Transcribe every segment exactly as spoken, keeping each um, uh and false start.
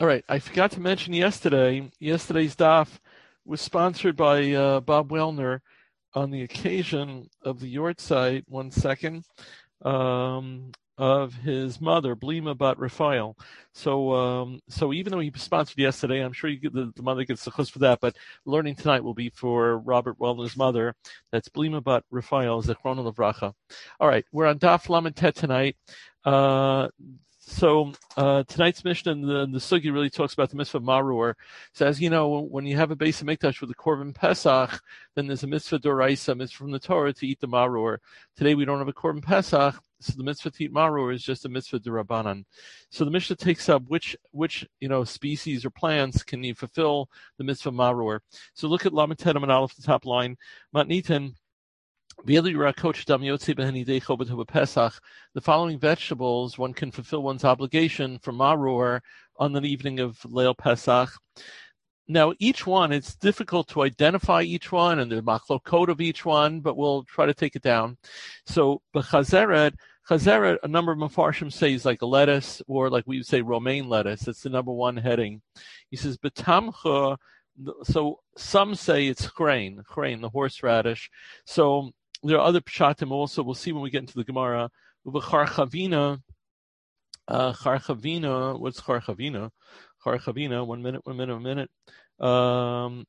All right, I forgot to mention yesterday, yesterday's daf was sponsored by uh, Bob Wellner on the occasion of the Yortzeit, one second, um, of his mother, Blima Bat Raphael. So um, so even though he sponsored yesterday, I'm sure you get the, the mother gets the chus for that, but learning tonight will be for Robert Wellner's mother. That's Blima Bat Raphael, Zechrona Lavracha. All right, we're on daf Lamed Tet tonight. Uh, So uh, tonight's Mishnah in the, the Sugi really talks about the mitzvah of Maror. So as you know, when you have a base of Mikdash with the Korban Pesach, then there's a mitzvah Doraisa, mitzvah from the Torah to eat the Maror. Today we don't have a Korban Pesach, so the mitzvah to eat Maror is just a mitzvah Durabanan. So the Mishnah takes up which which you know species or plants can you fulfill the mitzvah Maror. So look at Lamed Tet and Aleph, the top line, Matnitin. The following vegetables one can fulfill one's obligation for Maror on the evening of Leil Pesach. Now, each one, it's difficult to identify each one and the machlokot of each one, but we'll try to take it down. So, b'chazeret, chazeret, a number of mafarshim say is like a lettuce, or like we would say romaine lettuce. That's the number one heading. He says, b'tamcha, so some say it's chrein, chrein, the horseradish. So, there are other pshatim also. We'll see when we get into the Gemara. Charchavina, uh, charchavina. What's charchavina? Charchavina. One minute. One minute. One minute. Um,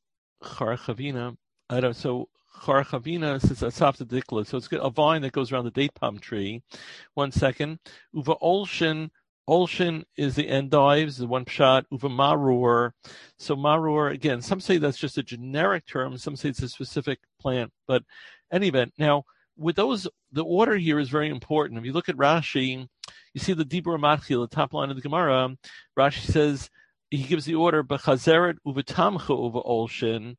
charchavina. I don't. So charchavina says asafta dikla. So it's a vine that goes around the date palm tree. One second. Uva olshin. Olshin is the endives, the one pshat, uva maror. So maror, again, some say that's just a generic term, some say it's a specific plant, but any event. Now, with those, the order here is very important. If you look at Rashi, you see the Dibur Matchil, the top line of the Gemara, Rashi says, he gives the order, b'chazeret uva tamcha uva olshin.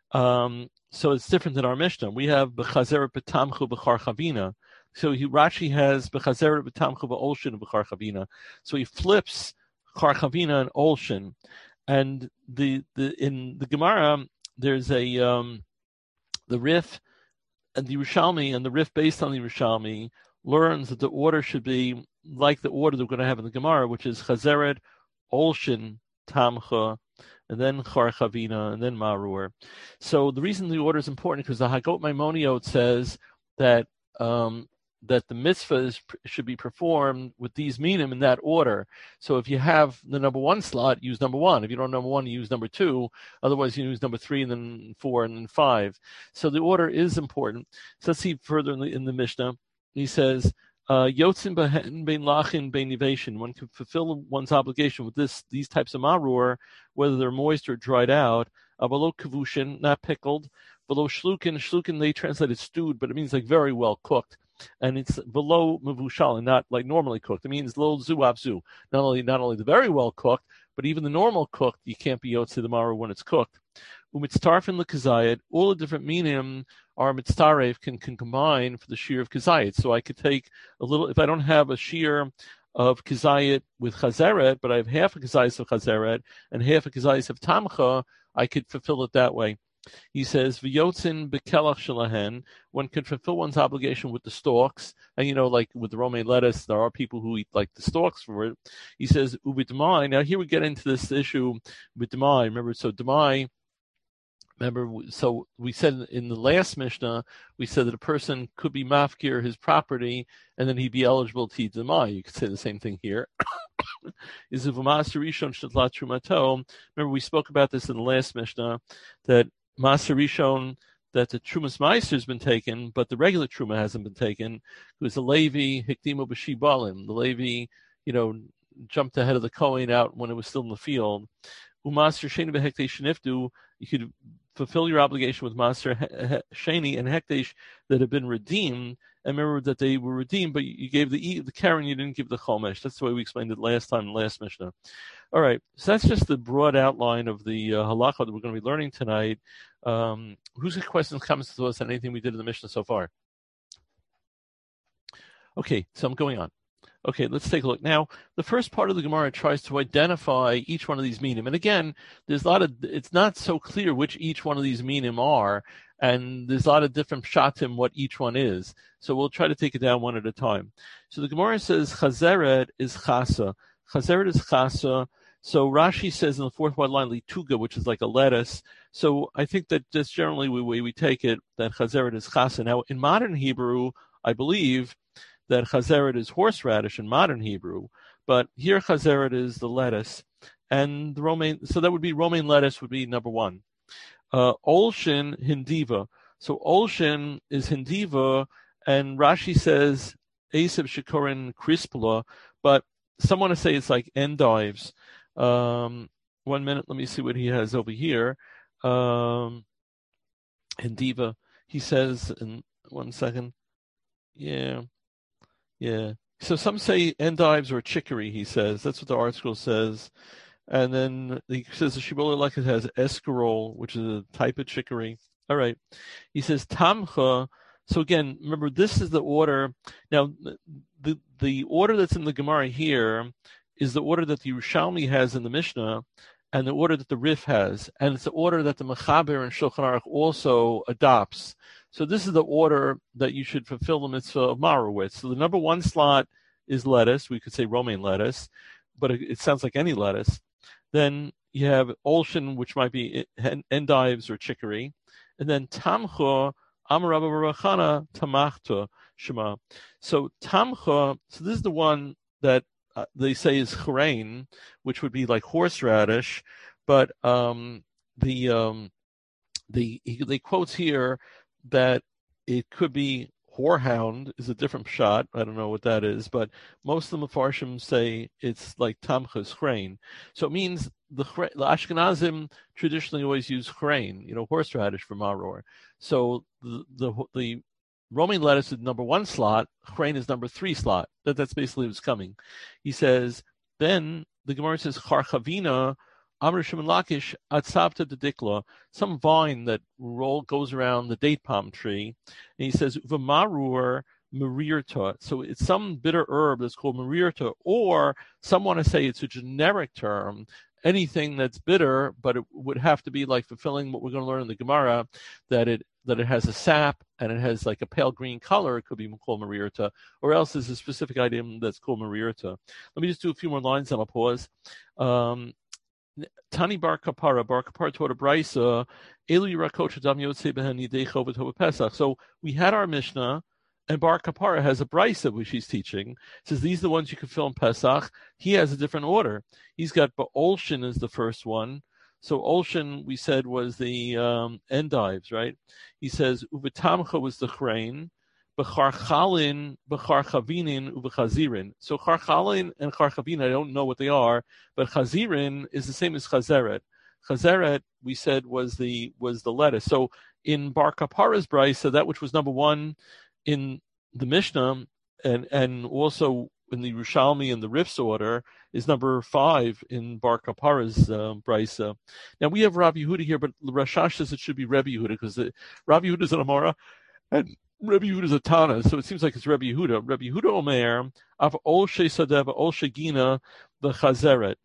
Um, so it's different than our Mishnah. We have b'chazeret b'tamcha b'charchavina. So he Rashi has b'chazeret b'tamcha b'olshin b'charchavina. So he flips charchavina and olshin, and the the in the Gemara there's a um, the Rif and the Yerushalmi, and the Rif based on the Yerushalmi learns that the order should be like the order that we're going to have in the Gemara, which is chazeret, olshin, tamcha, and then charchavina, and then marur. So the reason the order is important because the Hagot Maimoniot says that. Um, that the mitzvahs should be performed with these minim in that order. So if you have the number one slot, use number one. If you don't have number one, you use number two. Otherwise, you use number three, and then four, and then five. So the order is important. So let's see further in the, in the Mishnah. He says, Yotzin behen bein lachin bein nivation. One can fulfill one's obligation with this these types of maror, whether they're moist or dried out. Below kavushin, not pickled. Below shlukin, shlukin they translated stewed, but it means like very well cooked. And it's below mevushal and not like normally cooked. It means lo zu abzu. Not only not only the very well cooked, but even the normal cooked, you can't be yotze the maror when it's cooked. Umitztarfin lekazayit, all the different minim our mitztarev can, can combine for the shear of kazayit. So I could take a little, if I don't have a shear of kazayit with chazeret, but I have half a kazayit of chazeret and half a kazayit of tamcha, I could fulfill it that way. He says, "V'yotzin bekelach shalahen." One can fulfill one's obligation with the stalks, and you know, like with the romaine lettuce, there are people who eat like the stalks for it. He says, "Ubidmai." Now here we get into this issue with demai. Remember, so demai. Remember, so we said in the last Mishnah, we said that a person could be mafkir his property, and then he'd be eligible to eat demai. You could say the same thing here. Is Remember, we spoke about this in the last Mishnah that Maser Rishon, that the Trumas Meiser has been taken, but the regular Truma hasn't been taken. It was the Levi, Hikdimo B'Shi Balim. The Levi, you know, jumped ahead of the Kohen out when it was still in the field. Umaser Sheni B'Hektesh Shenifdu, you could fulfill your obligation with Maser Sheni and Hektesh that have been redeemed. And remember that they were redeemed, but you gave the the Karen, you didn't give the Chomesh. That's the way we explained it last time, last Mishnah. All right, so that's just the broad outline of the uh, halacha that we're going to be learning tonight. Um, who's got questions, comments to us on anything we did in the Mishnah so far? Okay, so I'm going on. Okay, let's take a look. Now, the first part of the Gemara tries to identify each one of these minim. And again, there's a lot of, it's not so clear which each one of these minim are, and there's a lot of different pshatim what each one is. So we'll try to take it down one at a time. So the Gemara says, Chazeret is chasa. Chazeret is chasa. So Rashi says in the fourth wide line, lituga, which is like a lettuce. So I think that just generally the way we take it, that chazeret is chasa. Now, in modern Hebrew, I believe that chazeret is horseradish in modern Hebrew, but here chazeret is the lettuce. And the romaine, so that would be romaine lettuce would be number one. Uh, Olshin, hindiva. So Olshin is hindiva, and Rashi says Asib Shikorin crispula, but some want to say it's like endives. Um, one minute, let me see what he has over here. Um, hindiva, he says, in one second. Yeah, yeah. So some say endives or chicory, he says. That's what the article says. And then he says the Shibboleth like it has escarole, which is a type of chicory. All right. He says tamcha. So again, remember, this is the order. Now, the the order that's in the Gemara here is the order that the Yerushalmi has in the Mishnah, and the order that the Rif has, and it's the order that the Mechaber and Shulchan Aruch also adopts. So this is the order that you should fulfill the mitzvah of Maror with. So the number one slot is lettuce. We could say romaine lettuce, but it, it sounds like any lettuce. Then you have olshin, which might be endives or chicory, and then tamcha, amar Rabba bar Chana, tamachta shema. So tamcha, so this is the one that uh, they say is chrein, which would be like horseradish, but um, the um, the they quotes here that it could be whorehound is a different shot. I don't know what that is, but most of the Mefarshim say it's like tamchas chrein. So it means the, the Ashkenazim traditionally always use chrein, you know, horseradish for maror. So the the, the romaine lettuce is number one slot, chrein is number three slot. That that's basically what's coming. He says, then the Gemara says charchavina. Amr Shimon Lakish atzavta de dikla, some vine that roll goes around the date palm tree, and he says uvamarur merirta. So it's some bitter herb that's called merirta, or some want to say it's a generic term, anything that's bitter, but it would have to be like fulfilling what we're going to learn in the Gemara, that it that it has a sap and it has like a pale green color. It could be called merirta, or else there's a specific item that's called merirta. Let me just do a few more lines. Then I'll pause. Um, Tani bar kapara, bar kapara taught a brisa, Elu Yirakot Shadam Yotzei Behen Yidei Chovat Hova Pesach. So we had our Mishnah, and bar kapara has a brisa which he's teaching. It says these are the ones you can fill in Pesach. He has a different order. He's got Ba'olshin is the first one. So Olshin, we said, was the um, endives, right? He says Uvetamcha was the chrein. B'charchalin, b'charchavinin, u'b'chazirin. So charchalin and charchavin, I don't know what they are, but chazirin is the same as chazeret. Chazeret, we said, was the was the lettuce. So in Bar Kapara's brisa, that which was number one in the Mishnah, and and also in the Yerushalmi and the Rif's order, is number five in Bar Kapara's uh, brisa. Now we have Rabbi Yehuda here, but Rashash says it should be Rabbi Yehuda because Rabbi Yehuda is an Amora, and Rabbi Yehuda is a Tana, so it seems like it's Rabbi Yehuda. Rabbi Yehuda Omer, av ol she sadeh ol shegina v'chazeret.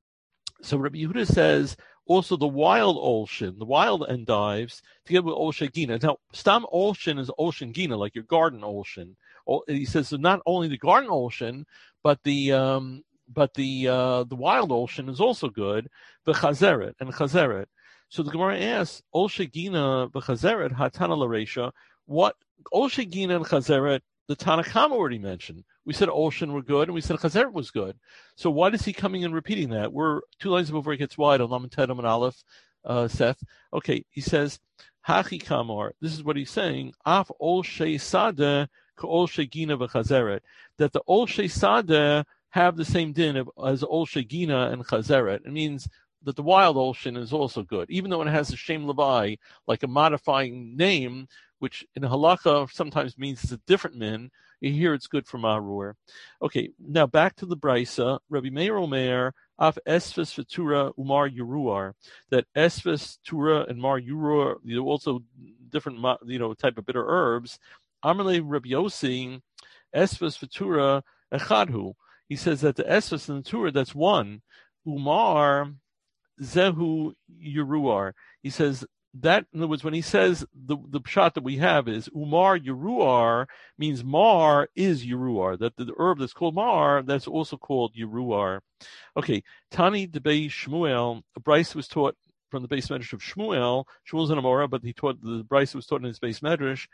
So Rabbi Yehuda says also the wild olshin, the wild endives, together with ol shegina. Now, stam olshin is olshin gina, like your garden olshin. He says so not only the garden olshin, but the um, but the uh, the wild olshin is also good. V'chazeret and chazeret. So the Gemara asks ol shegina v'chazeret hatana l'reisha. What Olshegina and Chazeret, the Tanakama already mentioned. We said Olshin were good, and we said Chazeret was good. So why is he coming and repeating that? We're two lines before it gets wide on Lam Tedam and Aleph, uh, Seth. Okay, he says, Hachi Kamar. This is what he's saying. Af Olshe Sadeh ka Olshegina v'Chazeret. That the Olshe Sadeh have the same din as Olshegina and Chazeret. It means that the wild Olshin is also good, even though it has a Shem Levi, like a modifying name, which in halacha sometimes means it's a different min. Here it's good for maror. Okay, now back to the brisa. Rabbi Meir Omer, af esves v'tura umar yuruar. That esves, tura, and mar yuruar, you know, also different, you know, type of bitter herbs. Amarle Rabbi Yossi, esves v'tura echadhu. He says that the esves and the tura, that's one. Umar zehu yuruar. He says that, in other words, when he says the the pshat that we have is umar yeruar, means mar is yeruar. That the, the herb that's called mar, that's also called yeruar. Okay, Tani debei Shmuel. A Bryce was taught from the base medrash of Shmuel. Shmuel's in Amora, but he taught the Bryce was taught in his base medrash.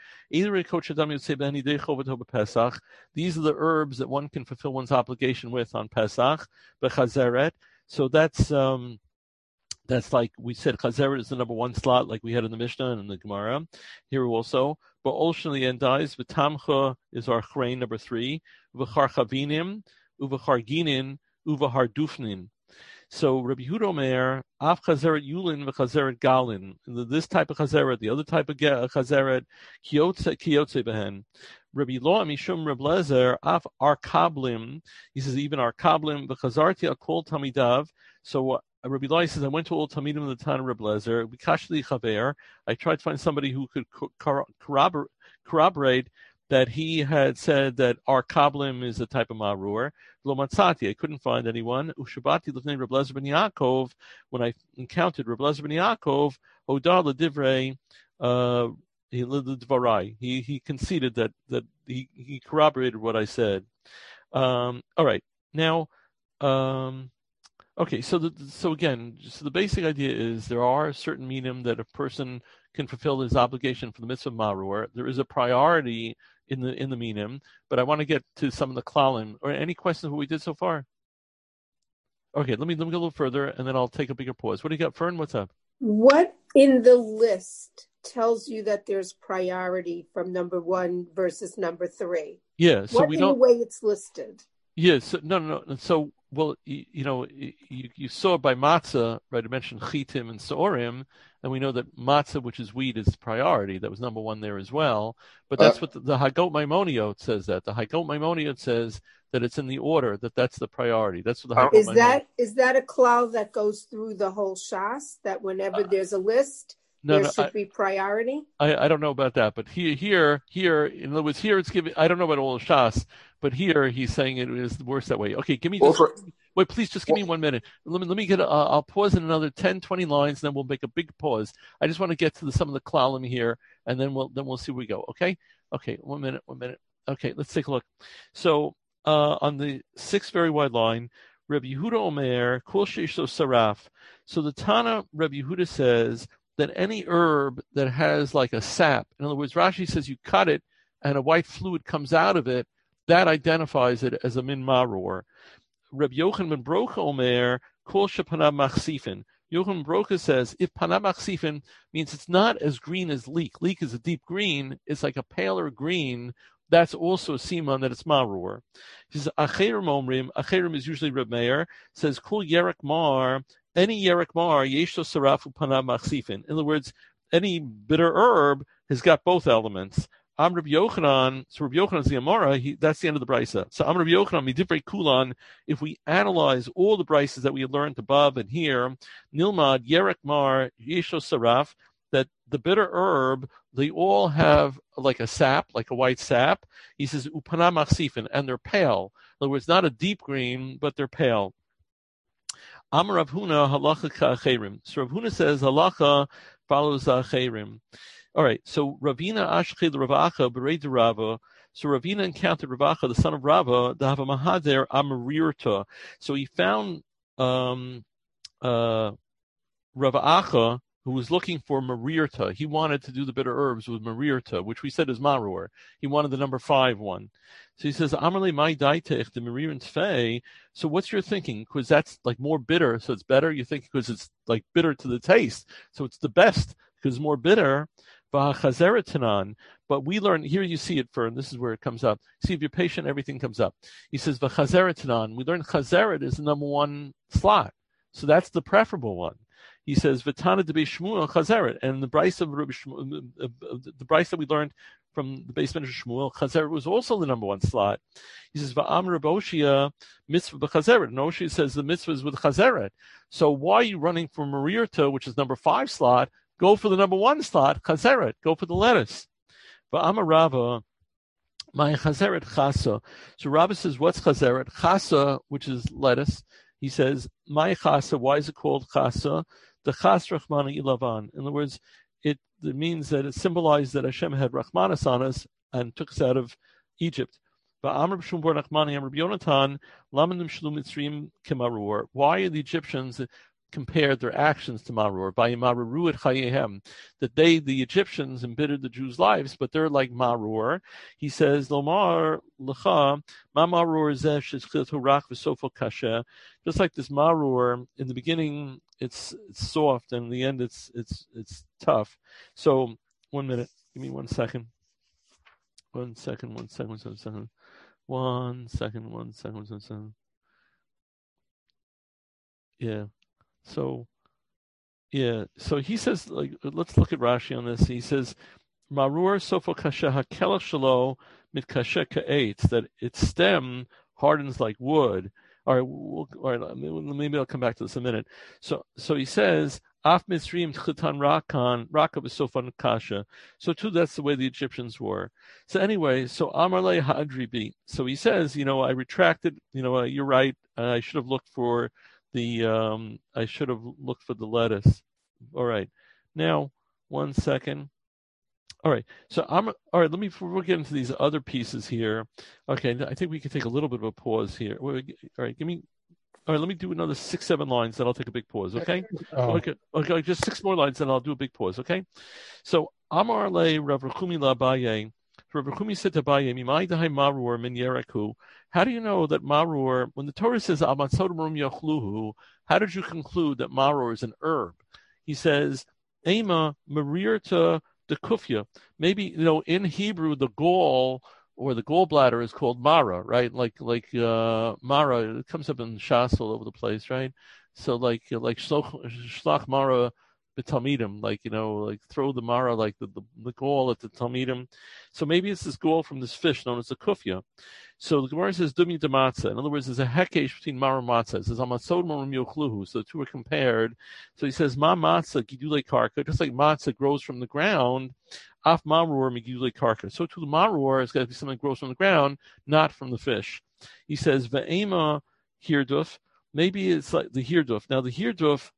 These are the herbs that one can fulfill one's obligation with on Pesach. Bechazeret. So that's um. That's like we said, Chazeret is the number one slot, like we had in the Mishnah and in the Gemara. Here also, but Olshan the end dies. V'tamcha is our chrein number three. V'char chavinim, uv'char ginin, uv'char dufnin. So Rabbi Yehuda Omer, af Chazeret yulin v'chazeret galin. This type of Chazeret, the other type of Chazeret, kiyotze kiyotze behen. Rabbi Lo Mishum Reb Lezer af arkablim. He says even arkablim v'chazarti akol tamidav. So Rabbi Lai says, I went to all Talmidim in the town of Reb Lezer. Bikashli chaver. I tried to find somebody who could corroborate, corroborate that he had said that our kablim is a type of marur. Lo matzati. I couldn't find anyone. Ushabati lefnei Reb Lezer ben Yaakov. When I encountered Reb Lezer ben Yaakov, Oda ledivrei uh, he he conceded that that he, he corroborated what I said. Um, all right, now. Um, Okay, so the, so again, so the basic idea is there are certain minim that a person can fulfill his obligation for the mitzvah marur. There is a priority in the in the minim, but I want to get to some of the klalim. Or any questions of what we did so far? Okay, let me let me go a little further, and then I'll take a bigger pause. What do you got, Fern? What's up? What in the list tells you that there's priority from number one versus number three? Yeah, so what we in don't. the way it's listed? Yes, yeah, so, no, no, no. So. Well, you, you know, you, you saw by matzah, right? I mentioned chitim and sorim, and we know that matzah, which is wheat, is priority. That was number one there as well. But that's uh, what the, the Hagot Maimoniot says. That the Hagot Maimoniot says that it's in the order that that's the priority. That's what the Hagot is Maimoniot. that is that a klal that goes through the whole shas? That whenever uh, there's a list, no, there no, should I, be priority. I, I don't know about that, but here, here, here, in other words, here it's giving. I don't know about all the shas. But here he's saying it is worse that way. Okay, give me just, well, for, wait, please just give well, me one minute. Let me let me get. A, uh, I'll pause in another ten, twenty lines, and then we'll make a big pause. I just want to get to the, some of the klalim here, and then we'll then we'll see where we go. Okay, okay, one minute, one minute. Okay, let's take a look. So uh, on the sixth very wide line, Rabbi Yehuda Omer Kol Sheisho Saraf. So the Tana Rabbi Yehuda says that any herb that has like a sap, in other words, Rashi says you cut it and a white fluid comes out of it. That identifies it as a min maror. Reb Yochanan ben Brocha Omer kol shepanav machsifin. Yochanan ben Brocha says if panav machsifin means it's not as green as leek. Leek is a deep green. It's like a paler green. That's also a siman that it's maror. He says acherim omrim. Acherim is usually Reb Meir. Says kol yerek mar. Any yerek mar yeshto sarafu panav machsifin. In other words, any bitter herb has got both elements. I'm Rabbi Yochanan, so Rabbi Yochanan is the Amora, he, that's the end of the Brisa. So I'm Rabbi Yochanan, Midivrei Kulan, if we analyze all the Brisas that we had learned above and here, Nilmad, Yerek Mar, Yesho Saraf, that the bitter herb, they all have like a sap, like a white sap. He says, Upana Machsifin, and they're pale. In other words, not a deep green, but they're pale. Amar Rav Huna, Halacha Ka'acherim. So Rav Huna says, Halacha follows Acherim. All right, so Ravina Ashchid Ravacha Berei de Rava. So Ravina encountered Ravacha, the son of Rava, the Havamahader Amarirta. So he found um, uh, Ravacha, who was looking for Marirta. He wanted to do the bitter herbs with Marirta, which we said is Maror. He wanted the number five one. So he says, Amarle Mai Daitech, the Maririn Tfei. So what's your thinking? Because that's like more bitter, so it's better. You think because it's like bitter to the taste, so it's the best because it's more bitter. But we learn, here you see it, Fern, this is where it comes up. See, if you're patient, everything comes up. He says, V'chazeretanan. We learn chazeret is the number one slot. So that's the preferable one. He says, V'tana de Shmuel chazeret. And the Bryce of Rabbi Shmuel, the Bryce that we learned from the basement of Shmuel, chazeret was also the number one slot. He says, V'am Reb Oshia mitzvah b'chazeret. And Oshia says the mitzvah is with chazeret. So why are you running for Marirta, which is number five slot? Go for the number one slot, chazeret. Go for the lettuce. But I'm a Rava, my chazeret chasa. So Rava says, what's chazeret? Chasa, which is lettuce. He says, my chasa, why is it called chasa? The chas rachmana ilavan. In other words, it, it means that it symbolized that Hashem had Rahmanas on us and took us out of Egypt. Why are the Egyptians compared their actions to Maror? That they, the Egyptians, embittered the Jews' lives, but they're like Maror. He says, Lomar Lecha, Ma Maror kasha. Just like this Maror, in the beginning it's, it's soft, and in the end it's it's it's tough. So one minute, give me one second. One second, one second, one second. One second, one second, one second. Yeah. So, yeah. So he says, like, let's look at Rashi on this. He says, Marur sofo kasha hakelach shelo mit kasha ka'etz, that its stem hardens like wood. All right, we'll, all right. Maybe I'll come back to this in a minute. So, so he says, Af Mitzrayim Chitan Rakan Raka b'Sofan Kasha. So too, that's the way the Egyptians were. So anyway, so Amarle Ha'adribi. So he says, you know, I retracted. You know, uh, you're right. Uh, I should have looked for the. Um, I should have looked for the lettuce. All right. Now, one second. All right. So I'm all right. Let me. We'll get into these other pieces here. Okay. I think we can take a little bit of a pause here. All right. Give me. All right, let me do another six, seven lines, then I'll take a big pause, okay? Oh. Okay, okay, just six more lines, then I'll do a big pause, okay? So, Amar le Rav Rechumi la Abaye. Rav Rechumi said to Abaye, Mimai dahai marur min yereku. How do you know that marur, when the Torah says, Amatzodum yachluhu, how did you conclude that marur is an herb? He says, Ema marirta de kufya. Maybe, you know, in Hebrew, the gall, or the gallbladder is called Mara, right? Like like uh, Mara, it comes up in Shas all over the place, right? So like like Shlach Mara b'Talmidim, like, you know, like throw the Mara, like the, the, the gall at the Talmidim. So maybe it's this gall from this fish known as a kufya. So the Gemara says Dumi de matzah. In other words, there's a hekesh between Mara and matzah. It says Amatzod Marum Yochluhu. So the two are compared. So he says Ma matzah gidule karka, just like matzah grows from the ground. Af maror migidule karka. So to the maror, it's got to be something that grows from the ground, not from the fish. He says ve'ema hirduf. Maybe it's like the hirduf. Now the hirduf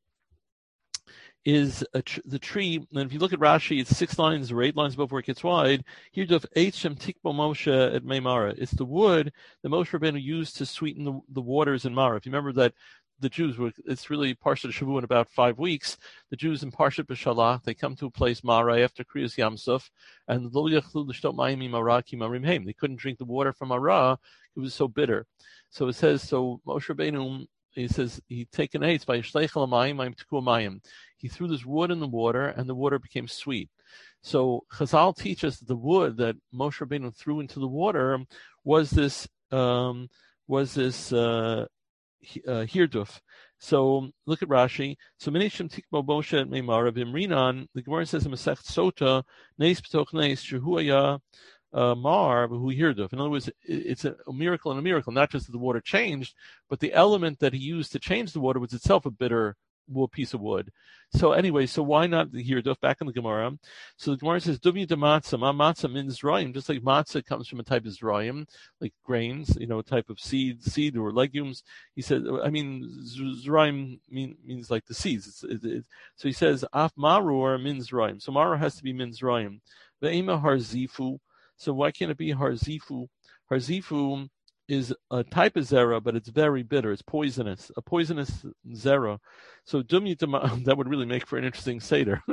is a tr- the tree, and if you look at Rashi, it's six lines or eight lines above where it gets wide. Hirduf Eichem Tikbo Moshe at Meimara. It's the wood that Moshe Rabbeinu used to sweeten the, the waters in Mara. If you remember that the Jews were, it's really Parshat Shavuot in about five weeks. The Jews in Parshat B'Shalach, they come to a place, Mara, after Kriyas Yamsuf, and Lo Yachlu L'Shtot Mayim Mara Ki Marim Heim. They couldn't drink the water from Mara. It was so bitter. So it says, so Moshe Rabbeinu, he says, he taken AIDS by Yishleich L'Mayim Mayim T'ku Mayim. He threw this wood in the water, and the water became sweet. So Chazal teach us that the wood that Moshe Rabbeinu threw into the water was this, um, was this, uh, Uh, hirduf. So look at Rashi. So Menishim Tikbo Moshe at Meimara Vimrinan. The Gemara says in Masechet Sota, Neis P'toch Neis Shehuaya Mar V'hu Hirduf. In other words, it's a, a miracle and a miracle. Not just that the water changed, but the element that he used to change the water was itself a bitter piece of wood. So anyway, so why not the hirduf? Back in the Gemara. So the Gemara says, Duvni de matzah, ma matzah min zrayim, just like matzah comes from a type of zrayim, like grains, you know, a type of seed, seed or legumes. He said, I mean, zrayim mean, means like the seeds. It's, it, it, so he says, af marur min zrayim. So marur has to be min zrayim. Ve'ema harzifu. So why can't it be harzifu? Harzifu is a type of zera, but it's very bitter. It's poisonous, a poisonous zera. So dummy that would really make for an interesting seder.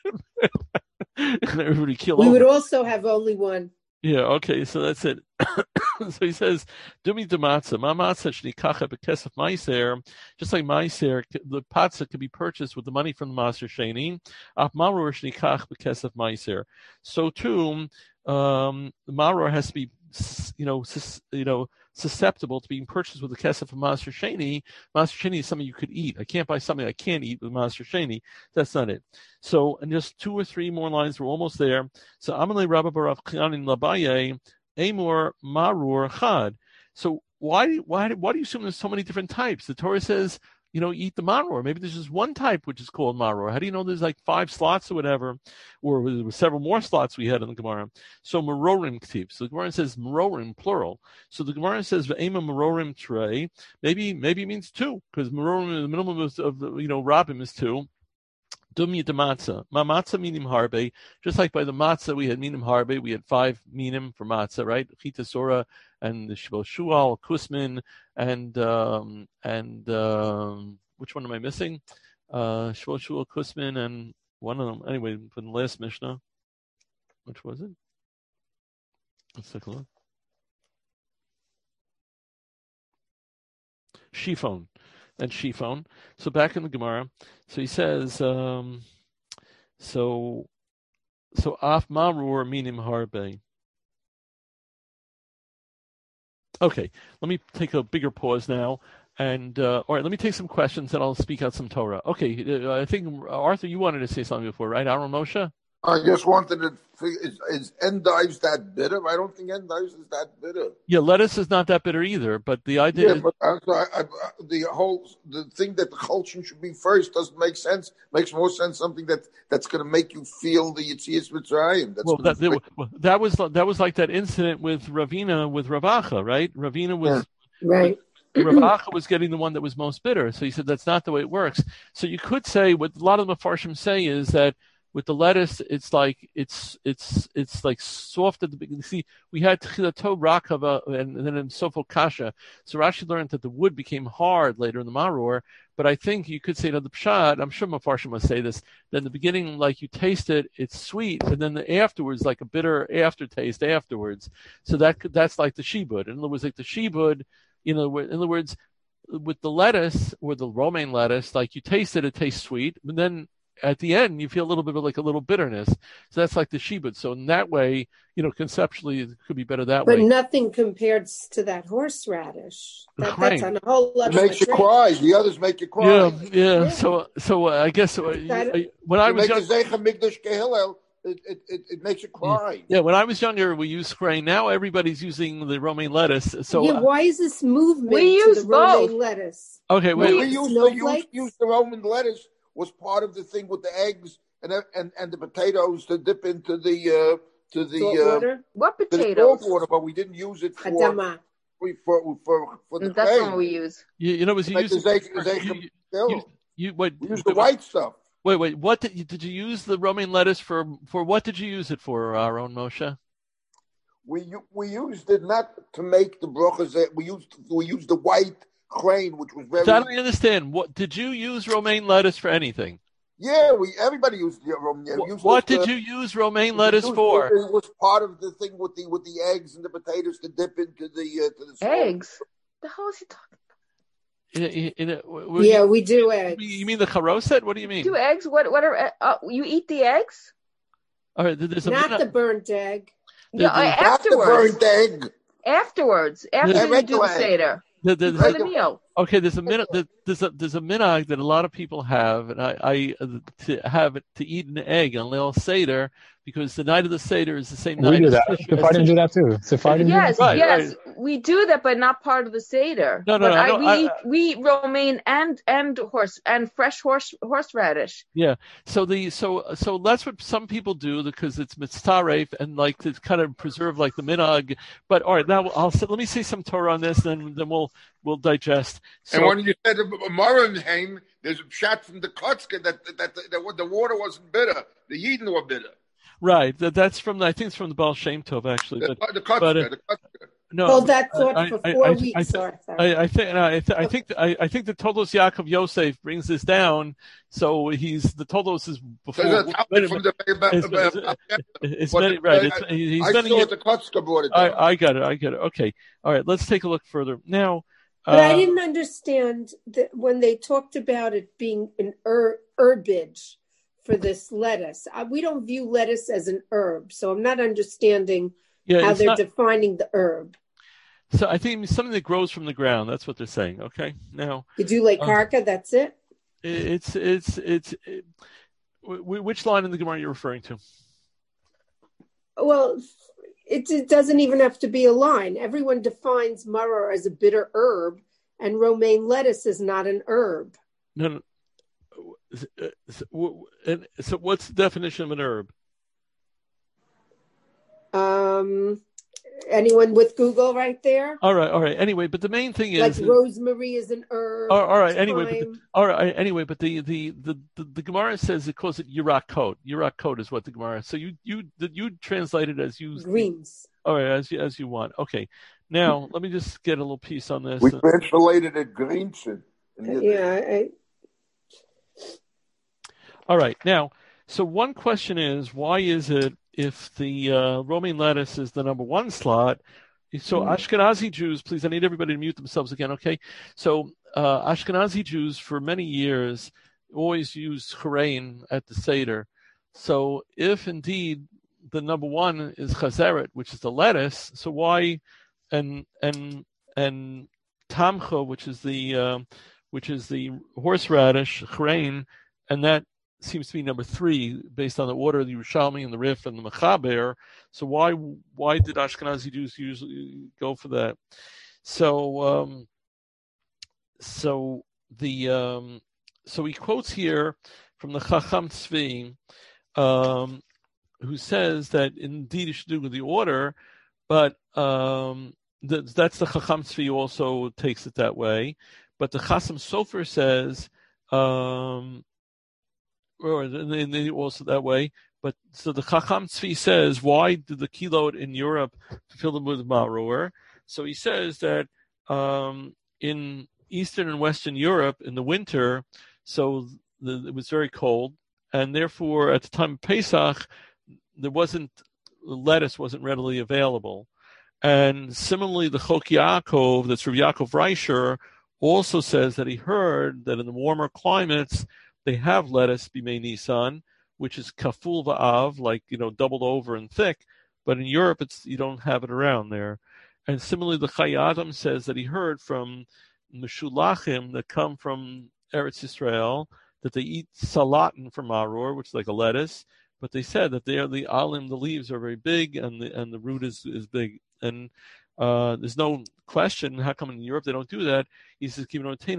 Everybody kill. We over. would also have only one. Yeah. Okay. So that's it. So he says, "Dumi dematzah, ma matzah shnikacha bekesef meiser." Just like meiser, the patzah could be purchased with the money from the maser sheni. Af maror shnikach bekesef meiser. So too, um, the maror has to be, you know, you know, susceptible to being purchased with the kesef of maser sheni. Maser sheni is something you could eat. I can't buy something I can't eat with maser sheni. That's not it. So, and just two or three more lines, we're almost there. So, Amalei Rabba Barav Chianin Labaye. Amor marur chad. So why why why do you assume there's so many different types? The Torah says, you know, eat the maror. Maybe there's just one type which is called maror. How do you know there's like five slots or whatever, or there were several more slots we had in the Gemara? So marorim ktiv. So the Gemara says marorim plural. So the Gemara says ve'ema marorim trei. Maybe maybe it means two because marorim, the minimum of, of the, you know, rabim is two. Dumya de matzah. Ma matzah minim harbe. Just like by the matzah, we had minim harbe. We had five minim for matzah, right? Chita Sora and the Shvo Shual, Kusmin, and um, and um, which one am I missing? Uh, Shvo Shual, Kusmin, and one of them. Anyway, from the last Mishnah, which was it? Let's take a look. Shifon. And Shifon. So back in the Gemara, so he says, um, so, so af marur minim harbe. Okay, let me take a bigger pause now, and uh, all right, let me take some questions, and I'll speak out some Torah. Okay, uh, I think Arthur, you wanted to say something before, right? Aaron Moshe. I just wanted to figure, is, is endives that bitter? I don't think endives is that bitter. Yeah, lettuce is not that bitter either, but the idea Yeah, is... but I, I, I, the whole, the thing that the chulshin should be first doesn't make sense. Makes more sense something that, that's going to make you feel the Yitzias Mitzrayim. That's well, that, they, well, that was that was like that incident with Ravina, with Ravacha, right? Ravina was... Yeah. Right. Ravacha was getting the one that was most bitter. So he said that's not the way it works. So you could say, what a lot of the Mefarshim say is that with the lettuce, it's like it's it's it's like soft at the beginning. See, we had Tchilato Rakava and, and then in Sofo Kasha. So Rashi learned that the wood became hard later in the Maror. But I think you could say to the Pshat, I'm sure Mefarshim must say this, that in the beginning, like you taste it, it's sweet, and then the afterwards, like a bitter aftertaste afterwards. So that that's like the shibud. In other words, like the shibud, you know, in other words, with the lettuce or the romaine lettuce, like you taste it, it tastes sweet, but then at the end, you feel a little bit of like a little bitterness. So that's like the shibud. So in that way, you know, conceptually, it could be better that but way. But nothing compares to that horseradish. That, that's on a whole other. It makes you cry. The others make you cry. Yeah, yeah. yeah. So, so uh, I guess uh, that, when I was young, it, it, it, it makes you cry. Yeah, when I was younger, we used grain. Now everybody's using the romaine lettuce. So yeah, why is this movement we to use the both. romaine lettuce? Okay, wait. We, we use the use, use the romaine lettuce. Was part of the thing with the eggs and and, and the potatoes to dip into the uh, to the salt uh, water. What potatoes? Salt water, but we didn't use it for Adama. for for, for the That's grain. what we use. You, you know, was you, like use, the you, you, you, you wait, we use the white stuff. Wait, wait. What did you, did you use the romaine lettuce for? For what did you use it for, our own Moshe? We we used it not to make the brachas. We used we used the white grain, which was very. So I don't understand. What did you use romaine lettuce for anything? Yeah, we everybody used the romaine. What, what did uh, you use romaine lettuce used, for? It was part of the thing with the with the eggs and the potatoes to dip into the uh, to the salt. Eggs. The hell is he talking about? In a, in a, yeah, you, we do eggs. You mean the charoset? What do you mean? Do eggs? What? What are uh, you eat the eggs? All right, there's a not minute. the burnt egg. Yeah, not afterwards. the burnt egg. Afterwards, after yeah, you do the seder. The, the, for the meal. Okay, there's a minute. There's a there's a minhag that a lot of people have, and I, I uh, to have it to eat an egg on Leil Seder because the night of the Seder is the same we night. We do that. Sephardim do that too. Sephardim yes, do that too. yes, right, right. we do that, but not part of the Seder. No, no, but no. I, no we I, eat we eat romaine and and horse and fresh horse horseradish. Yeah. So the so so that's what some people do because it's mitzaref and like to kind of preserve like the minhag. But all right, now I'll let me say some Torah on this, then then we'll we'll digest. So, and when you said Morenheim, there's a shot from the Kotzke that that, that that the water wasn't bitter. The Yidden were bitter. Right. That, that's from the, I think it's from the Baal Shem Tov actually. The, but, the Kotzke. but, uh, the Kotzke. No, Hold that thought I, for I, four I, weeks. I, I, I think no, I, th- I think I, I think the Todos Yaakov Yosef brings this down. So he's the Todos is before. So the wait, from the, it's, it's, it's, it's many, right. It's, he's I many saw years, the Kotzke brought it down. I, I got it. I got it. Okay. All right. Let's take a look further now. But uh, I didn't understand that when they talked about it being an her- herbage for this lettuce. Uh, we don't view lettuce as an herb, so I'm not understanding yeah, how they're not, defining the herb. So I think it's something that grows from the ground. That's what they're saying. Okay. Now. You do like karka. Uh, that's it. It's it's it's. It, which line in the Gemara are you referring to? Well, it, it doesn't even have to be a line. Everyone defines maror as a bitter herb, and romaine lettuce is not an herb. No, no. So what's the definition of an herb? Um, Anyone with Google right there? All right, all right. Anyway, but the main thing Like is rosemary is an herb. all all right. Anyway, but the, thyme. all right. Anyway, but the the, the, the the Gemara says it calls it Yirakot. Yirakot is what the Gemara. So you you you translate it as you Greens. All right, as you as you want. Okay. Now let me just get a little piece on this. We translated it Greenson. Yeah. I, All right. Now, so one question is, why is it if the uh, romaine lettuce is the number one slot? So mm. Ashkenazi Jews, please, I need everybody to mute themselves again, okay? So uh, Ashkenazi Jews for many years always used chrein at the Seder. So if indeed the number one is chazeret, which is the lettuce, so why and and and tamcha, which is the uh, which is the horseradish, chrein, and that seems to be number three based on the order of the Yerushalmi and the Rif and the Mechaber. So why why did Ashkenazi Jews usually go for that? So um, so the um, so he quotes here from the Chacham Tzvi, um, who says that indeed you should do with the order, but um, the, that's the Chacham Tzvi also takes it that way. But the Chasam Sofer says. Um, Or and they also that way, but so the Chacham Tzvi says, why did the kilot in Europe fill them with maror? So he says that um, in Eastern and Western Europe in the winter, so the, it was very cold, and therefore at the time of Pesach, there wasn't lettuce wasn't readily available, and similarly the Chok Yaakov, that's Rav Yaakov Reisher, also says that he heard that in the warmer climates they have lettuce bimei Nisan, which is kaful va'av, like, you know, doubled over and thick. But in Europe, it's you don't have it around there. And similarly, the Chai Adam says that he heard from Meshulachim that come from Eretz Yisrael that they eat salatin from maror, which is like a lettuce. But they said that they are the alim, the leaves are very big, and the and the root is is big. And uh, there's no question how come in Europe they don't do that. He says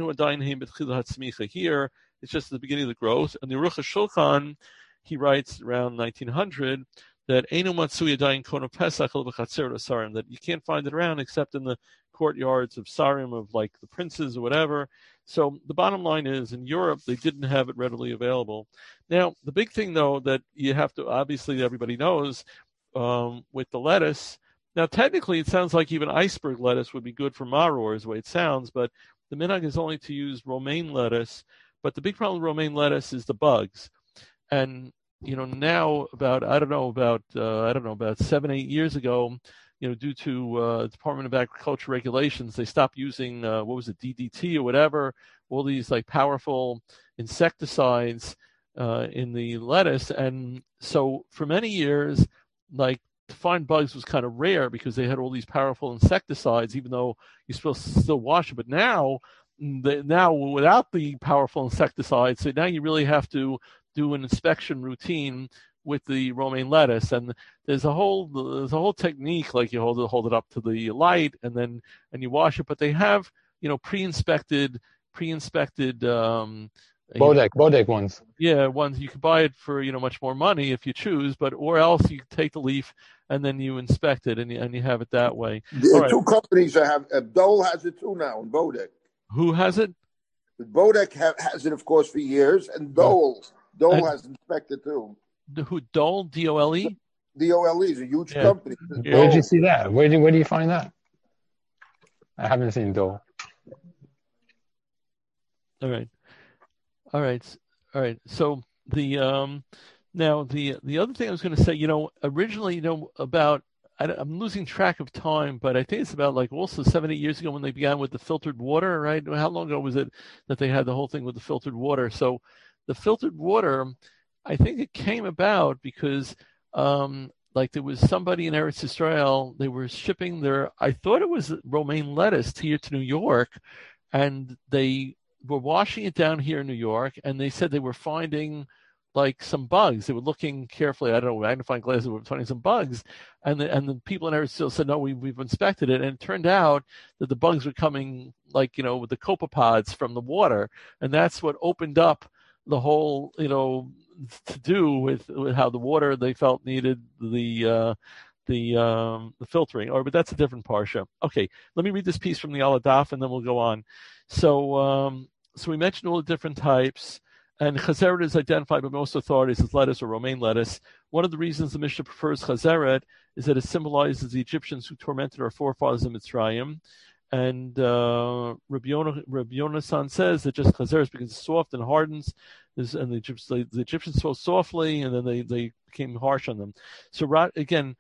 here. It's just the beginning of the growth. And the Aruch HaShulchan, he writes around nineteen hundred that Einu Matsui Adayin Kona Pesach L'B'Chatzer Sarim, that you can't find it around except in the courtyards of Sarim, of like the princes or whatever. So the bottom line is, in Europe, they didn't have it readily available. Now, the big thing, though, that you have to, obviously everybody knows, um, with the lettuce, now technically it sounds like even iceberg lettuce would be good for maror, is the way it sounds, but the minhag is only to use romaine lettuce. But the big problem with romaine lettuce is the bugs. And, you know, now about, I don't know, about, uh, I don't know, about seven, eight years ago, you know, due to uh, Department of Agriculture regulations, they stopped using, uh, what was it, D D T or whatever, all these like powerful insecticides uh, in the lettuce. And so for many years, like, to find bugs was kind of rare because they had all these powerful insecticides, even though you're supposed to still wash it. But now, The, now without the powerful insecticides, so now you really have to do an inspection routine with the romaine lettuce, and there's a whole there's a whole technique, like you hold it hold it up to the light and then and you wash it. But they have you know pre-inspected pre-inspected um, Bodek Bodek ones. Yeah, ones you can buy it for you know much more money if you choose, but or else you take the leaf and then you inspect it and you, and you have it that way. There are right. two companies that have uh, Dole has it too now, and Bodek. Who has it? Bodek ha- has it, of course, for years, and Dole, Dole and, has inspected too. The, who Dole? D O L E. D O L E is a huge yeah. company. Yeah. Where did you see that? Where do where do you find that? I haven't seen Dole. All right, all right, all right. So the um, now the the other thing I was going to say, you know, originally, you know, about. I'm losing track of time, but I think it's about like also seven, eight years ago when they began with the filtered water, right? How long ago was it that they had the whole thing with the filtered water? So the filtered water, I think it came about because um, like there was somebody in Eretz Yisrael, they were shipping their, I thought it was romaine lettuce here to New York, and they were washing it down here in New York, and they said they were finding like some bugs. They were looking carefully, I don't know, magnifying glasses, they were finding some bugs. And the, and the people in Eretz Yisrael said, no, we, we've inspected it. And it turned out that the bugs were coming like, you know, with the copepods from the water. And that's what opened up the whole, you know, to do with, with how the water they felt needed the, uh, the um, the filtering. Or, but that's a different parsha. Okay, let me read this piece from the Aladaf, and then we'll go on. So, um, so we mentioned all the different types, and chazeret is identified by most authorities as lettuce or romaine lettuce. One of the reasons the Mishnah prefers chazeret is that it symbolizes the Egyptians who tormented our forefathers in Mitzrayim. And uh, Rabbi Yonasan says that just chazeret is because it's soft and hardens, and the Egyptians, the Egyptians spoke softly, and then they, they became harsh on them. So again,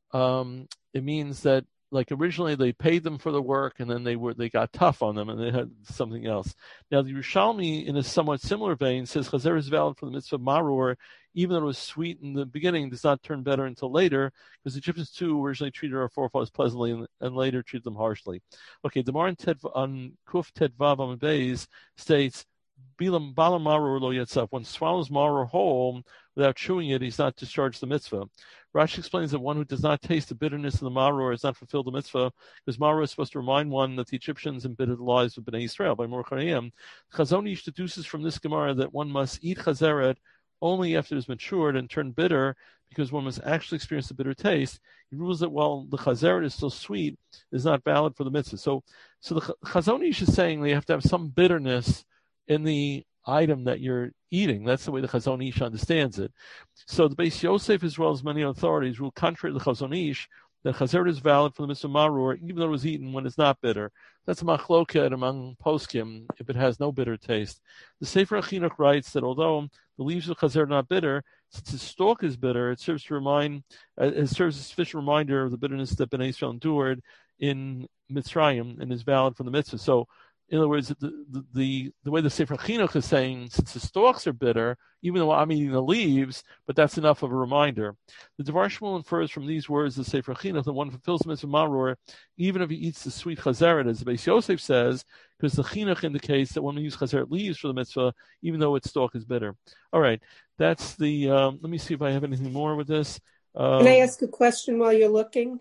um, it means that like originally they paid them for the work, and then they were they got tough on them, and they had something else. Now the Yerushalmi, in a somewhat similar vein, says chazeret is valid for the mitzvah maror, even though it was sweet in the beginning, does not turn better until later, because the Egyptians too originally treated our forefathers pleasantly and, and later treated them harshly. Okay, the Gemara on Kuf Ted Vav Amud Beis states, Bilam Balam Maror lo Yetzaf. One swallows maror whole without chewing it, he's not discharged the mitzvah. Rashi explains that one who does not taste the bitterness of the maror has not fulfilled the mitzvah, because maror is supposed to remind one that the Egyptians embittered the lives of Bnei Israel by Mor Chayim. Chazon Ish deduces from this Gemara that one must eat chazeret only after it has matured and turned bitter, because one must actually experience the bitter taste. He rules that while the chazeret is still sweet, it is not valid for the mitzvah. So, so the Chazon Ish is saying that you have to have some bitterness in the item that you're eating. That's the way the Chazon Ish understands it. So the Beis Yosef, as well as many authorities, rule contrary to the Chazon Ish that chazeret is valid for the mitzvah maror, even though it was eaten when it's not bitter. That's a machloket among poskim if it has no bitter taste. The Sefer HaChinuch writes that although the leaves of chazeret are not bitter, since its stalk is bitter, it serves to remind, uh, it serves as a sufficient reminder of the bitterness that Bnei Israel endured in Mitzrayim and is valid for the mitzvah. So, in other words, the the, the, the way the Sefer Chinuch is saying, since the stalks are bitter, even though I'm eating the leaves, but that's enough of a reminder. The Devar Shmuel infers from these words of the Sefer Chinuch that one fulfills the mitzvah maror, even if he eats the sweet chazeret, as the Beis Yosef says, because the Chinuch indicates that one uses chazeret leaves for the mitzvah, even though its stalk is bitter. All right, that's the. Um, let me see if I have anything more with this. Um, Can I ask a question while you're looking?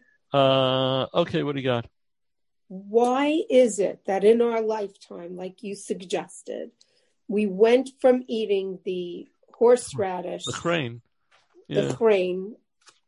Uh, okay, what do you got? Why is it that in our lifetime, like you suggested, we went from eating the horseradish, the crane, yeah. the crane,